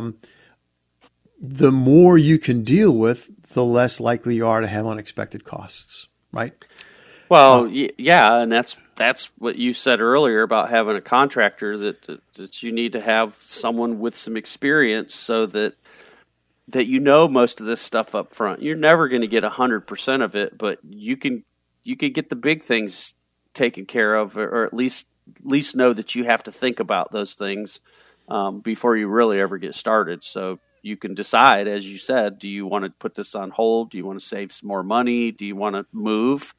The more you can deal with, the less likely you are to have unexpected costs, right? Well, yeah, and that's what you said earlier about having a contractor, that you need to have someone with some experience so that most of this stuff up front. You're never going to get 100% of it, but you can get the big things taken care of, or at least know that you have to think about those things before you really ever get started. So you can decide, as you said, do you want to put this on hold? Do you want to save some more money? Do you want to move?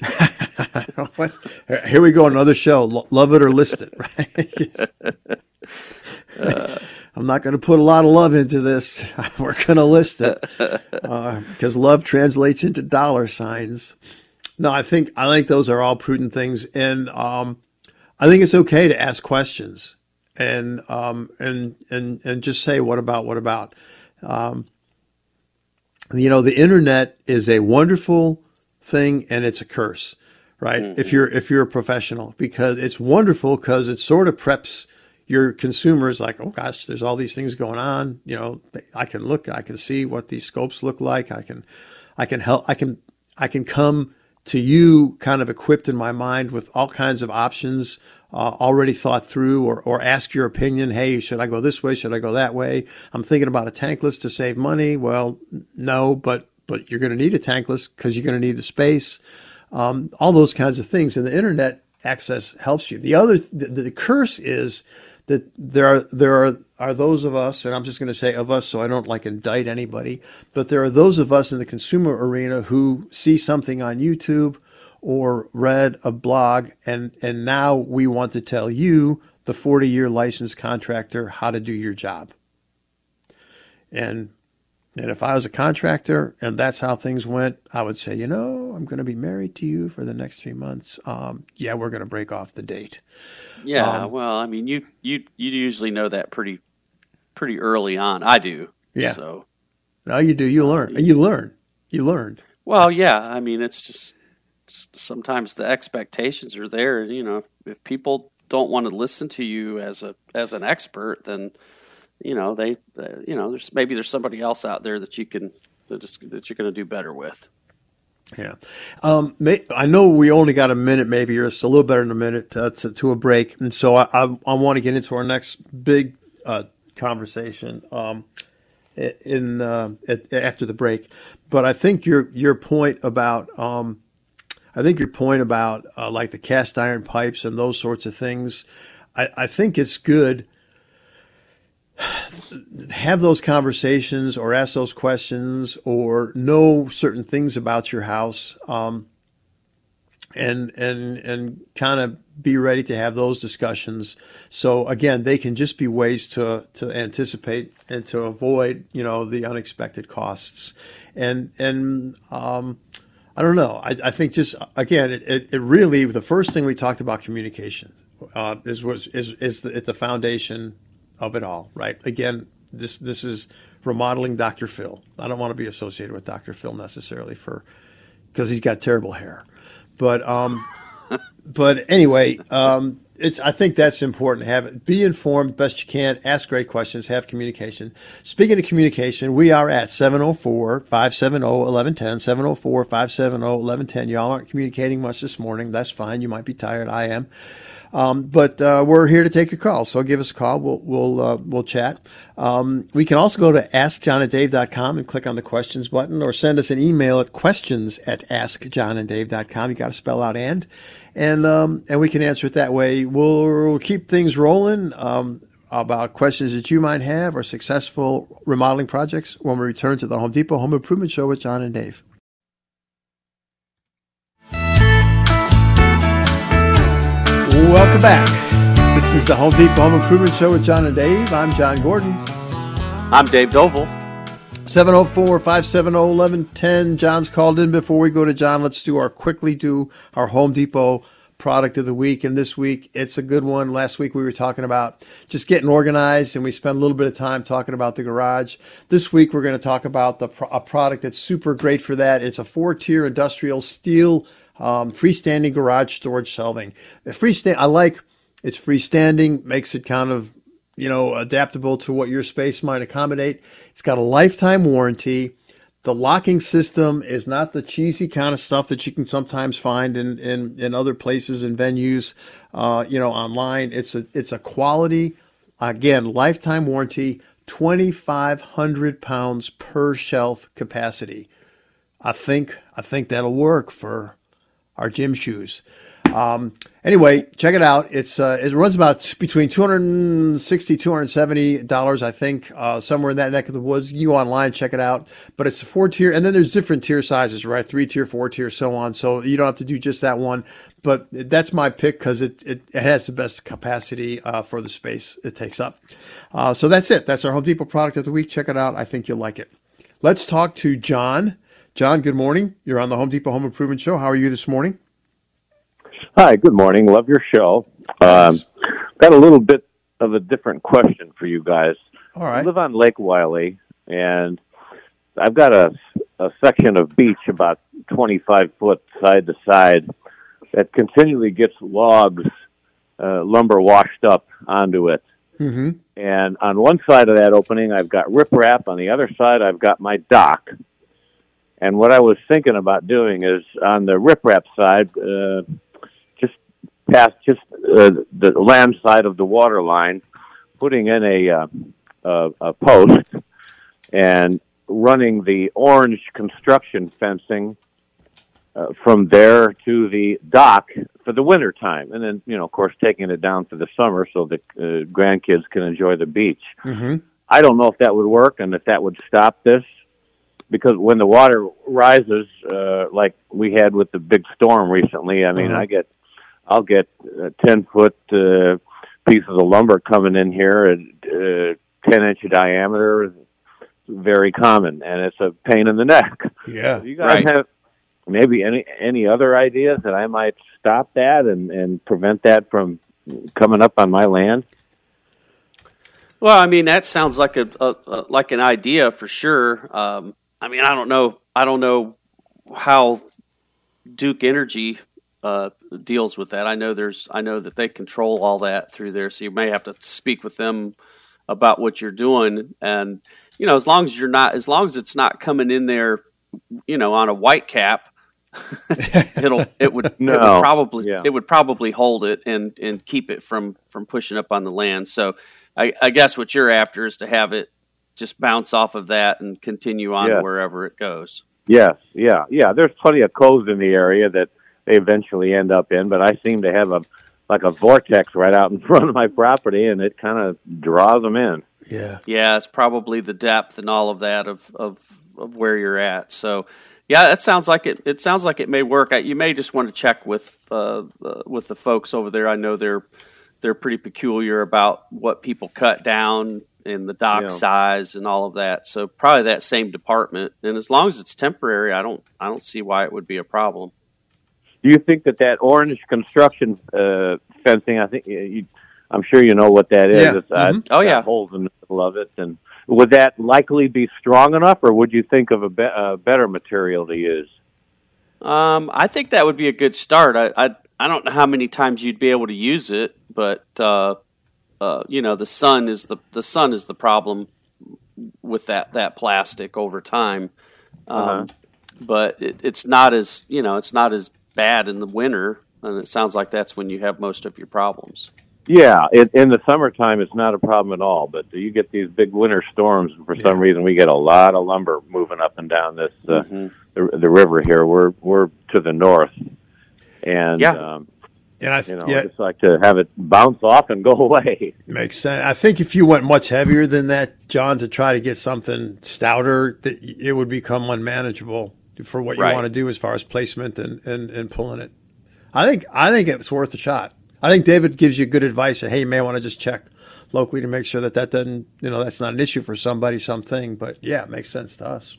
Here we go, another show. Love it or list it, right? I'm not going to put a lot of love into this. We're going to list it because love translates into dollar signs. No, I think those are all prudent things, and I think it's okay to ask questions and just say, what about? the internet is a wonderful thing and it's a curse, right? Mm-hmm. If you're a professional, because it's wonderful because it sort of preps your consumers like, oh gosh, there's all these things going on. I can see what these scopes look like. I can help. I can come to you kind of equipped in my mind with all kinds of options already thought through, or ask your opinion. Hey, should I go this way? Should I go that way? I'm thinking about a tankless to save money. Well, no, but you're going to need a tankless because you're going to need the space. All those kinds of things. And the internet access helps you. The curse is that there are those of us, and I'm just going to say of us so I don't indict anybody, but there are those of us in the consumer arena who see something on YouTube or read a blog, and now we want to tell you, the 40-year licensed contractor, how to do your job. And if I was a contractor and that's how things went, I would say, I'm going to be married to you for the next 3 months. We're going to break off the date. Yeah, well, I mean, you usually know that pretty early on. I do. Yeah. So. No, you do. You learn. You learned. Well, yeah. I mean, it's just sometimes the expectations are there. If people don't want to listen to you as an expert, then there's somebody else out there that you're going to do better with. Yeah. I know we only got a minute, maybe, or it's a little better than a minute to a break. And so I want to get into our next big conversation after the break. But I think your point about like the cast iron pipes and those sorts of things, I think it's good. Have those conversations or ask those questions or know certain things about your house, and kind of be ready to have those discussions. So again, they can just be ways to anticipate and to avoid, the unexpected costs. And I don't know. I think just, again, it really, the first thing we talked about, communication, is the foundation of it all, right? Again, this is remodeling Dr. Phil. I don't want to be associated with Dr. Phil necessarily because he's got terrible hair, but anyway, I think that's important. Be informed best you can, ask great questions, have communication. Speaking of communication, we are at 704-570-1110, 704-570-1110. Y'all aren't communicating much this morning. That's fine. You might be tired. I am. But we're here to take your call. So give us a call. We'll chat. We can also go to askjohnanddave.com and click on the questions button, or send us an email at questions@askjohnanddave.com. You got to spell out and we can answer it that way. We'll keep things rolling about questions that you might have or successful remodeling projects when we return to the Home Depot Home Improvement Show with John and Dave. Welcome back. This is the Home Depot Home Improvement Show with John and Dave. I'm John Gordon. I'm Dave Doval. 704-570-1110. John's called in. Before we go to John, let's quickly do our Home Depot product of the week. And this week, it's a good one. Last week, we were talking about just getting organized, and we spent a little bit of time talking about the garage. This week, we're going to talk about a product that's super great for that. It's a 4-tier industrial steel freestanding garage storage shelving. It's freestanding, makes it kind of, adaptable to what your space might accommodate. It's got a lifetime warranty. The locking system is not the cheesy kind of stuff that you can sometimes find in other places and venues, online. It's a quality, again, lifetime warranty, 2,500 pounds per shelf capacity. I think that'll work for our gym shoes. Anyway, check it out. It runs about between $260, $270, I think, somewhere in that neck of the woods. You go online, check it out. But it's a 4-tier, and then there's different tier sizes, right? 3-tier, 4-tier, so on. So you don't have to do just that one. But that's my pick because it has the best capacity for the space it takes up. So that's it. That's our Home Depot product of the week. Check it out. I think you'll like it. Let's talk to John. John, good morning. You're on the Home Depot Home Improvement Show. How are you this morning? Hi, good morning. Love your show. Got a little bit of a different question for you guys. All right. I live on Lake Wiley, and I've got a section of beach about 25 foot side to side that continually gets logs, lumber washed up onto it. Mm-hmm. And on one side of that opening, I've got riprap. On the other side, I've got my dock. And what I was thinking about doing is on the riprap side, just past the land side of the water line, putting in a post and running the orange construction fencing from there to the dock for the winter time. And then, of course, taking it down for the summer so the grandkids can enjoy the beach. Mm-hmm. I don't know if that would work and if that would stop this, because when the water rises, like we had with the big storm recently, I mean, I'll get 10-foot pieces of lumber coming in here at 10-inch diameter. Very common, and it's a pain in the neck. Yeah. Do you guys have maybe any other ideas that I might stop that and prevent that from coming up on my land? Well, I mean, that sounds like like an idea for sure. I mean, I don't know how Duke Energy deals with that. I know that they control all that through there, so you may have to speak with them about what you're doing. And as long as it's not coming in there, on a white cap, it would probably hold it and keep it from pushing up on the land. So I guess what you're after is to have it just bounce off of that and continue on wherever it goes. Yes, yeah. There's plenty of coves in the area that they eventually end up in, but I seem to have a vortex right out in front of my property, and it kind of draws them in. Yeah, it's probably the depth and all of that of where you're at. So, yeah, that sounds like it. It sounds like it may work. You may just want to check with the folks over there. I know they're pretty peculiar about what people cut down and the dock size and all of that. So probably that same department. And as long as it's temporary, I don't see why it would be a problem. Do you think that orange construction fencing? I think I'm sure you know what that is. Yeah. It's, mm-hmm. Holes in the middle of it, and would that likely be strong enough, or would you think of a better material to use? I think that would be a good start. I don't know how many times you'd be able to use it, but the sun is the problem with that plastic over time. But it's not as bad in the winter, and it sounds like that's when you have most of your problems. Yeah, in the summertime, it's not a problem at all. But you get these big winter storms, and for some reason, we get a lot of lumber moving up and down this the river here. We're to the north, and I just like to have it bounce off and go away. Makes sense. I think if you went much heavier than that, John, to try to get something stouter, that it would become unmanageable for what you want to do as far as placement and pulling it. I think it's worth a shot. I think David gives you good advice. Hey, you may want to just check locally to make sure that doesn't, that's not an issue for something. But yeah, it makes sense to us.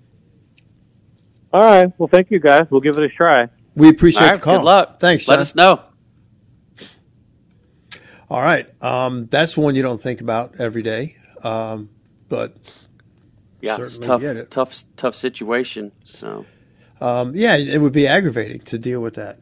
All right. Well, thank you, guys. We'll give it a try. We appreciate the call. Good luck. Thanks, John. Let us know. All right. That's one you don't think about every day, but it's tough situation. So, it would be aggravating to deal with that.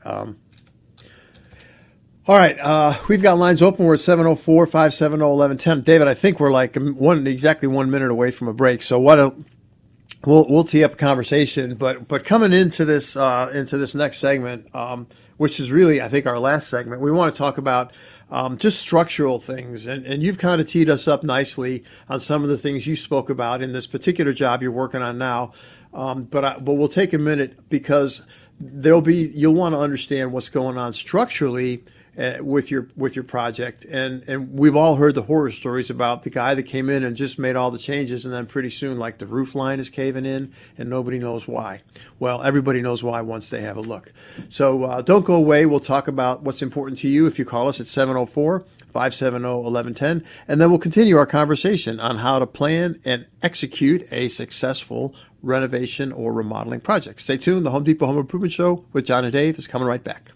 All right, we've got lines open. We're at 704-570-1110. David, I think we're like exactly 1 minute away from a break. So we'll tee up a conversation. But coming into this next segment, which is really, I think, our last segment, we want to talk about just structural things. And you've kind of teed us up nicely on some of the things you spoke about in this particular job you're working on now. But we'll take a minute, because you'll want to understand what's going on structurally with your project, and we've all heard the horror stories about the guy that came in and just made all the changes, and then pretty soon, like, the roof line is caving in and nobody knows why. Well, everybody knows why once they have a look. So don't go away. We'll talk about what's important to you if you call us at 704-570-1110, and then we'll continue our conversation on how to plan and execute a successful renovation or remodeling project. Stay tuned. The Home Depot Home Improvement Show with John and Dave is coming right back.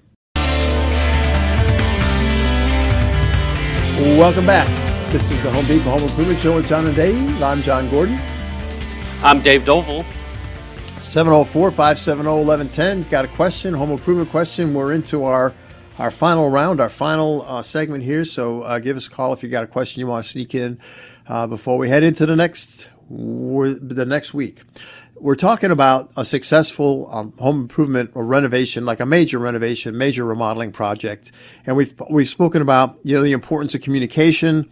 Welcome back. This is the Home Depot Home Improvement Show with John and Dave. I'm John Gordon. I'm Dave Dovell. 704-570-1110. Got a question, home improvement question. We're into our final round, our final segment here. So give us a call if you got a question you want to sneak in before we head into the next week. We're talking about a successful home improvement or renovation, like a major renovation, major remodeling project. And we've spoken about, the importance of communication,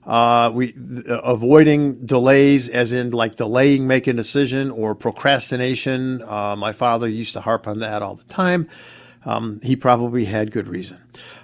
avoiding delays, as in like delaying making a decision, or procrastination. My father used to harp on that all the time. He probably had good reason.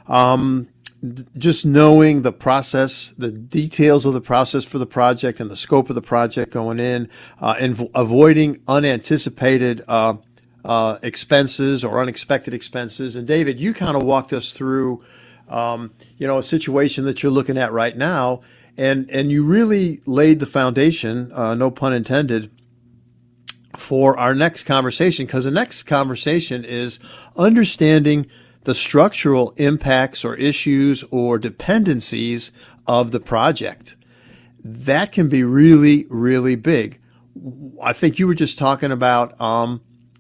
Just knowing the process, the details of the process for the project and the scope of the project going in, and avoiding unanticipated expenses or unexpected expenses. And David, you kind of walked us through, a situation that you're looking at right now, and you really laid the foundation, no pun intended, for our next conversation, because the next conversation is understanding the structural impacts or issues or dependencies of the project. That can be really, really big. I think you were just talking about an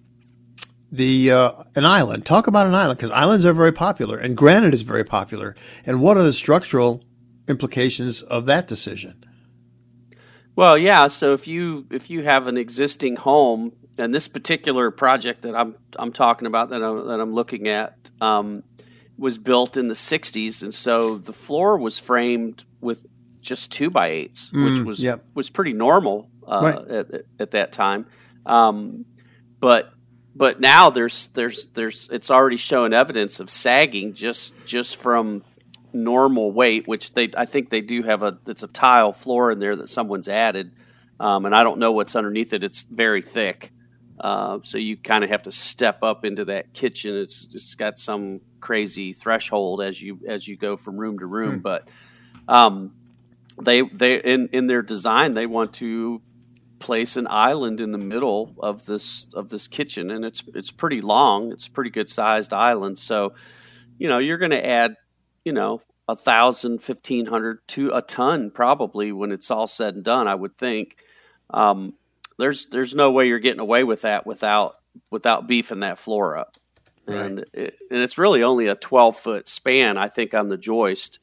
island. Talk about an island, because islands are very popular and granite is very popular. And what are the structural implications of that decision? Well, yeah. So if you have an existing home, and this particular project that I'm talking about, that I'm looking at, was built in the 60s, and so the floor was framed with just 2x8s, which was pretty normal at that time. But now there's it's already showing evidence of sagging just from normal weight, which I think they do have it's a tile floor in there that someone's added, and I don't know what's underneath it. It's very thick. So you kind of have to step up into that kitchen. It's got some crazy threshold as you go from room to room. But they in their design, they want to place an island in the middle of this kitchen, and it's pretty long. It's a pretty good sized island. So you're going to add 1,000, 1,500 to a ton probably when it's all said and done, I would think. There's no way you're getting away with that without beefing that floor up. Right. And it's really only a 12-foot span, I think, on the joist.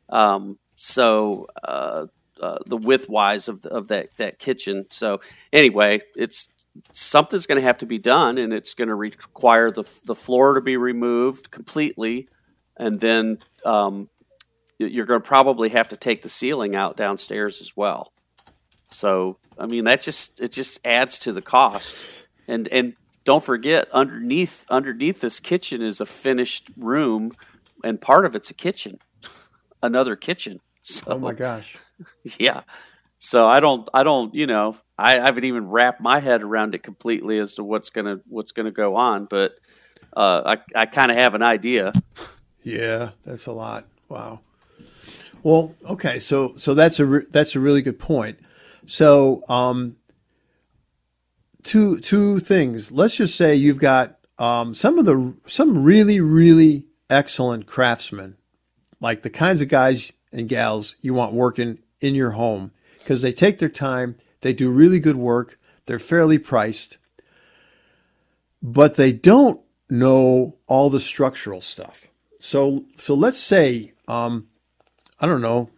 So the width-wise of that kitchen. So anyway, something's going to have to be done, and it's going to require the floor to be removed completely, and then you're going to probably have to take the ceiling out downstairs as well. So, I mean, it just adds to the cost. And don't forget, underneath this kitchen is a finished room, and part of it's a kitchen, another kitchen. So, oh my gosh. Yeah. So I haven't even wrapped my head around it completely as to what's gonna go on, but I kind of have an idea. Yeah, that's a lot. Wow. Well, okay, so that's a really good point. So, two things. Let's just say you've got some really, really excellent craftsmen, like the kinds of guys and gals you want working in your home, because they take their time, they do really good work, they're fairly priced, but they don't know all the structural stuff. So let's say, I don't know,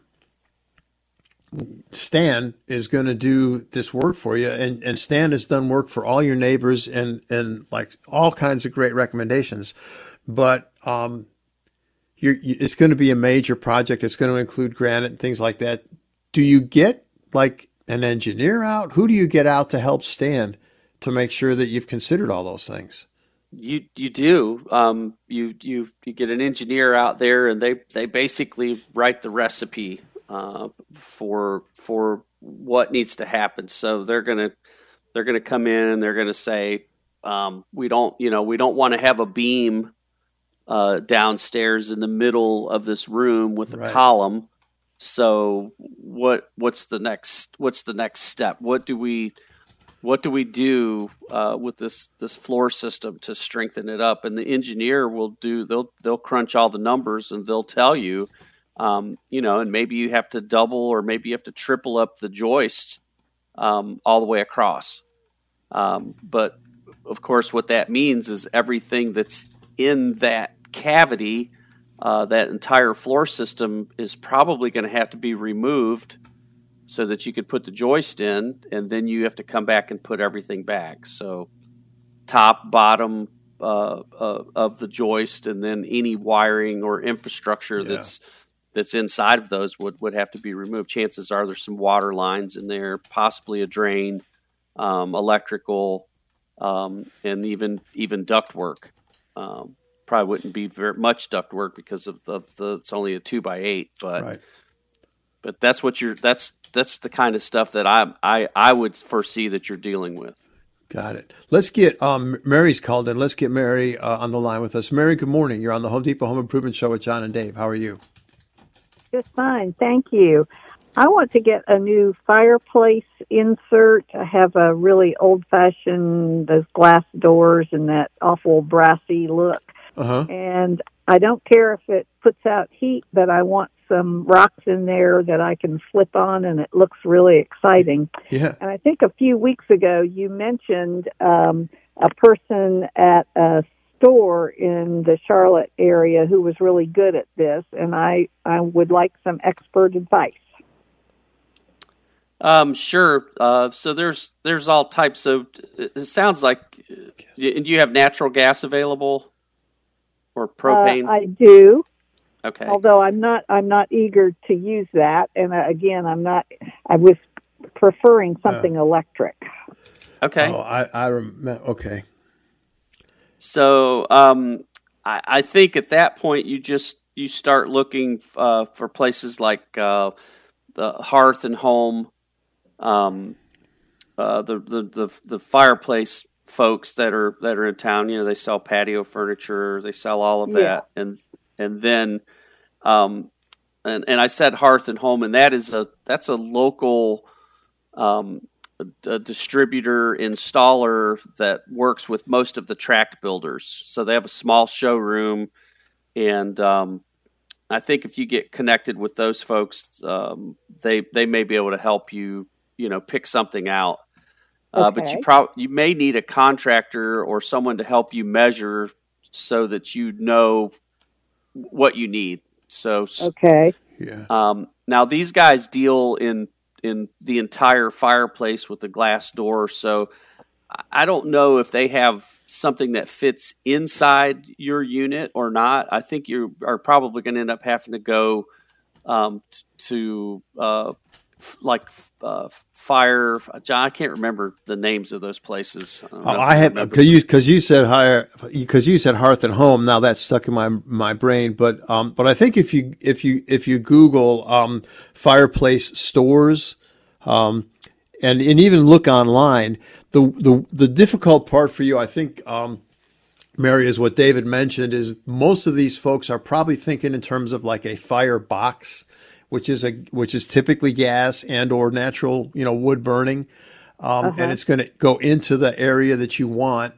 Stan is going to do this work for you, and Stan has done work for all your neighbors and like all kinds of great recommendations, but it's going to be a major project. It's going to include granite and things like that. Do you get like an engineer out? Who do you get out to help Stan to make sure that you've considered all those things? You do. You get an engineer out there, and they basically write the recipe for what needs to happen. So they're gonna come in and they're gonna say, we don't want to have a beam downstairs in the middle of this room with a column. So what's the next step? What do we do with this floor system to strengthen it up? And the engineer they'll crunch all the numbers, and they'll tell you, and maybe you have to double or maybe you have to triple up the joists all the way across. But of course, what that means is everything that's in that cavity, that entire floor system, is probably going to have to be removed so that you could put the joist in, and then you have to come back and put everything back. So top, bottom of the joist, and then any wiring or infrastructure that's inside of those would have to be removed. Chances are there's some water lines in there, possibly a drain, electrical, and even duct work. Probably wouldn't be very much duct work because of the it's only a 2x8, but Right. But that's what that's the kind of stuff that I would foresee that you're dealing with. Got it. Let's get Mary's called in. Let's get Mary on the line with us. Mary, good morning. You're on the Home Depot Home Improvement Show with John and Dave. How are you? Just fine, thank you. I want to get a new fireplace insert. I have a really old-fashioned, those glass doors and that awful brassy look. Uh-huh. And I don't care if it puts out heat, but I want some rocks in there that I can flip on, and it looks really exciting. Yeah. And I think a few weeks ago you mentioned a person at a store in the Charlotte area who was really good at this, and I would like some expert advice. Sure. So there's all types of. It sounds like. Do you have natural gas available, or propane? I do. Okay. Although I'm not eager to use that, and again, I was preferring something electric. Okay. Oh, I remember. Okay. So I think at that point you start looking for places like the Hearth and Home, the fireplace folks that are in town. You know, they sell patio furniture, they sell all of that, and then and I said Hearth and Home, and that's a local a distributor installer that works with most of the tract builders. So they have a small showroom, and I think if you get connected with those folks, they may be able to help you, pick something out. Okay. But you may need a contractor or someone to help you measure so that you know what you need. So okay. Yeah. Now these guys deal in the entire fireplace with the glass door. So I don't know if they have something that fits inside your unit or not. I think you are probably going to end up having to go to fire. John, I can't remember the names of those places. I have because you said Hearth and Home. Now that's stuck in my brain. But I think if you Google fireplace stores, and even look online, the difficult part for you, I think, Mary, is what David mentioned. Is most of these folks are probably thinking in terms of like a fire box, which is typically gas and or natural, wood burning, and it's going to go into the area that you want.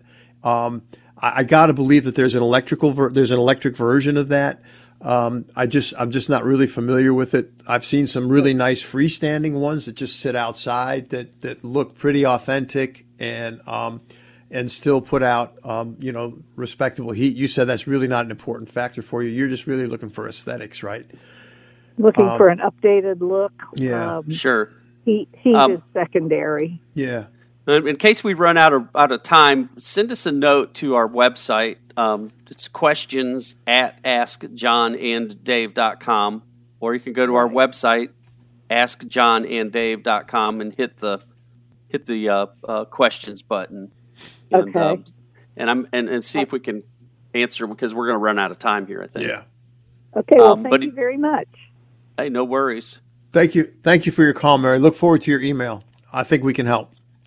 I got to believe that there's an electric version of that. I'm just not really familiar with it. I've seen some really nice freestanding ones that just sit outside that look pretty authentic and still put out respectable heat. You said that's really not an important factor for you. You're just really looking for aesthetics, right? Looking for an updated look. Yeah, sure. Heat is secondary. Yeah. In case we run out of time, send us a note to our website. It's questions at askjohnanddave.com, or you can go to our website, askjohnanddave.com, and hit the questions button. And, Okay. And see if we can answer, because we're going to run out of time here, I think. Yeah. Okay, well, thank you very much. Hey, no worries. Thank you for your call, Mary. Look forward to your email. I think we can help.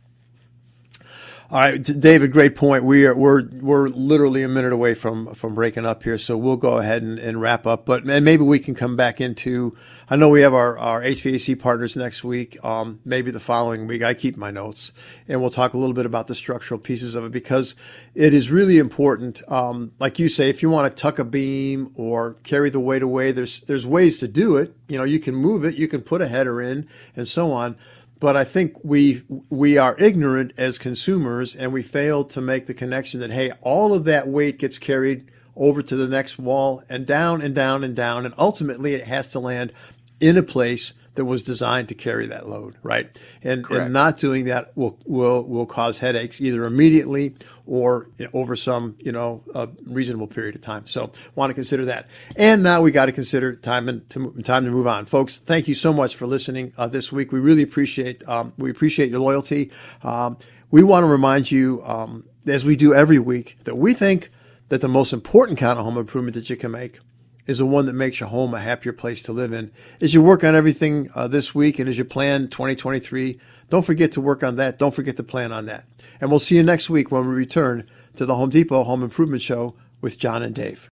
All right, David, great point. We're literally a minute away from breaking up here, so we'll go ahead and wrap up. But maybe we can come back into. I know we have our HVAC partners next week. Maybe the following week. I keep my notes, and we'll talk a little bit about the structural pieces of it, because it is really important. Like you say, if you want to tuck a beam or carry the weight away, there's ways to do it. You can move it, you can put a header in, and so on. But I think we are ignorant as consumers, and we fail to make the connection that, hey, all of that weight gets carried over to the next wall and down and down and down, and ultimately it has to land in a place that was designed to carry that load, right? And not doing that will cause headaches either immediately or over some reasonable period of time. So want to consider that. And now we got to consider time to move on, folks. Thank you so much for listening this week. We really appreciate your loyalty. We want to remind you, as we do every week, that we think that the most important kind of home improvement that you can make is the one that makes your home a happier place to live in. As you work on everything this week and as you plan 2023, don't forget to work on that. Don't forget to plan on that. And we'll see you next week when we return to the Home Depot Home Improvement Show with John and Dave.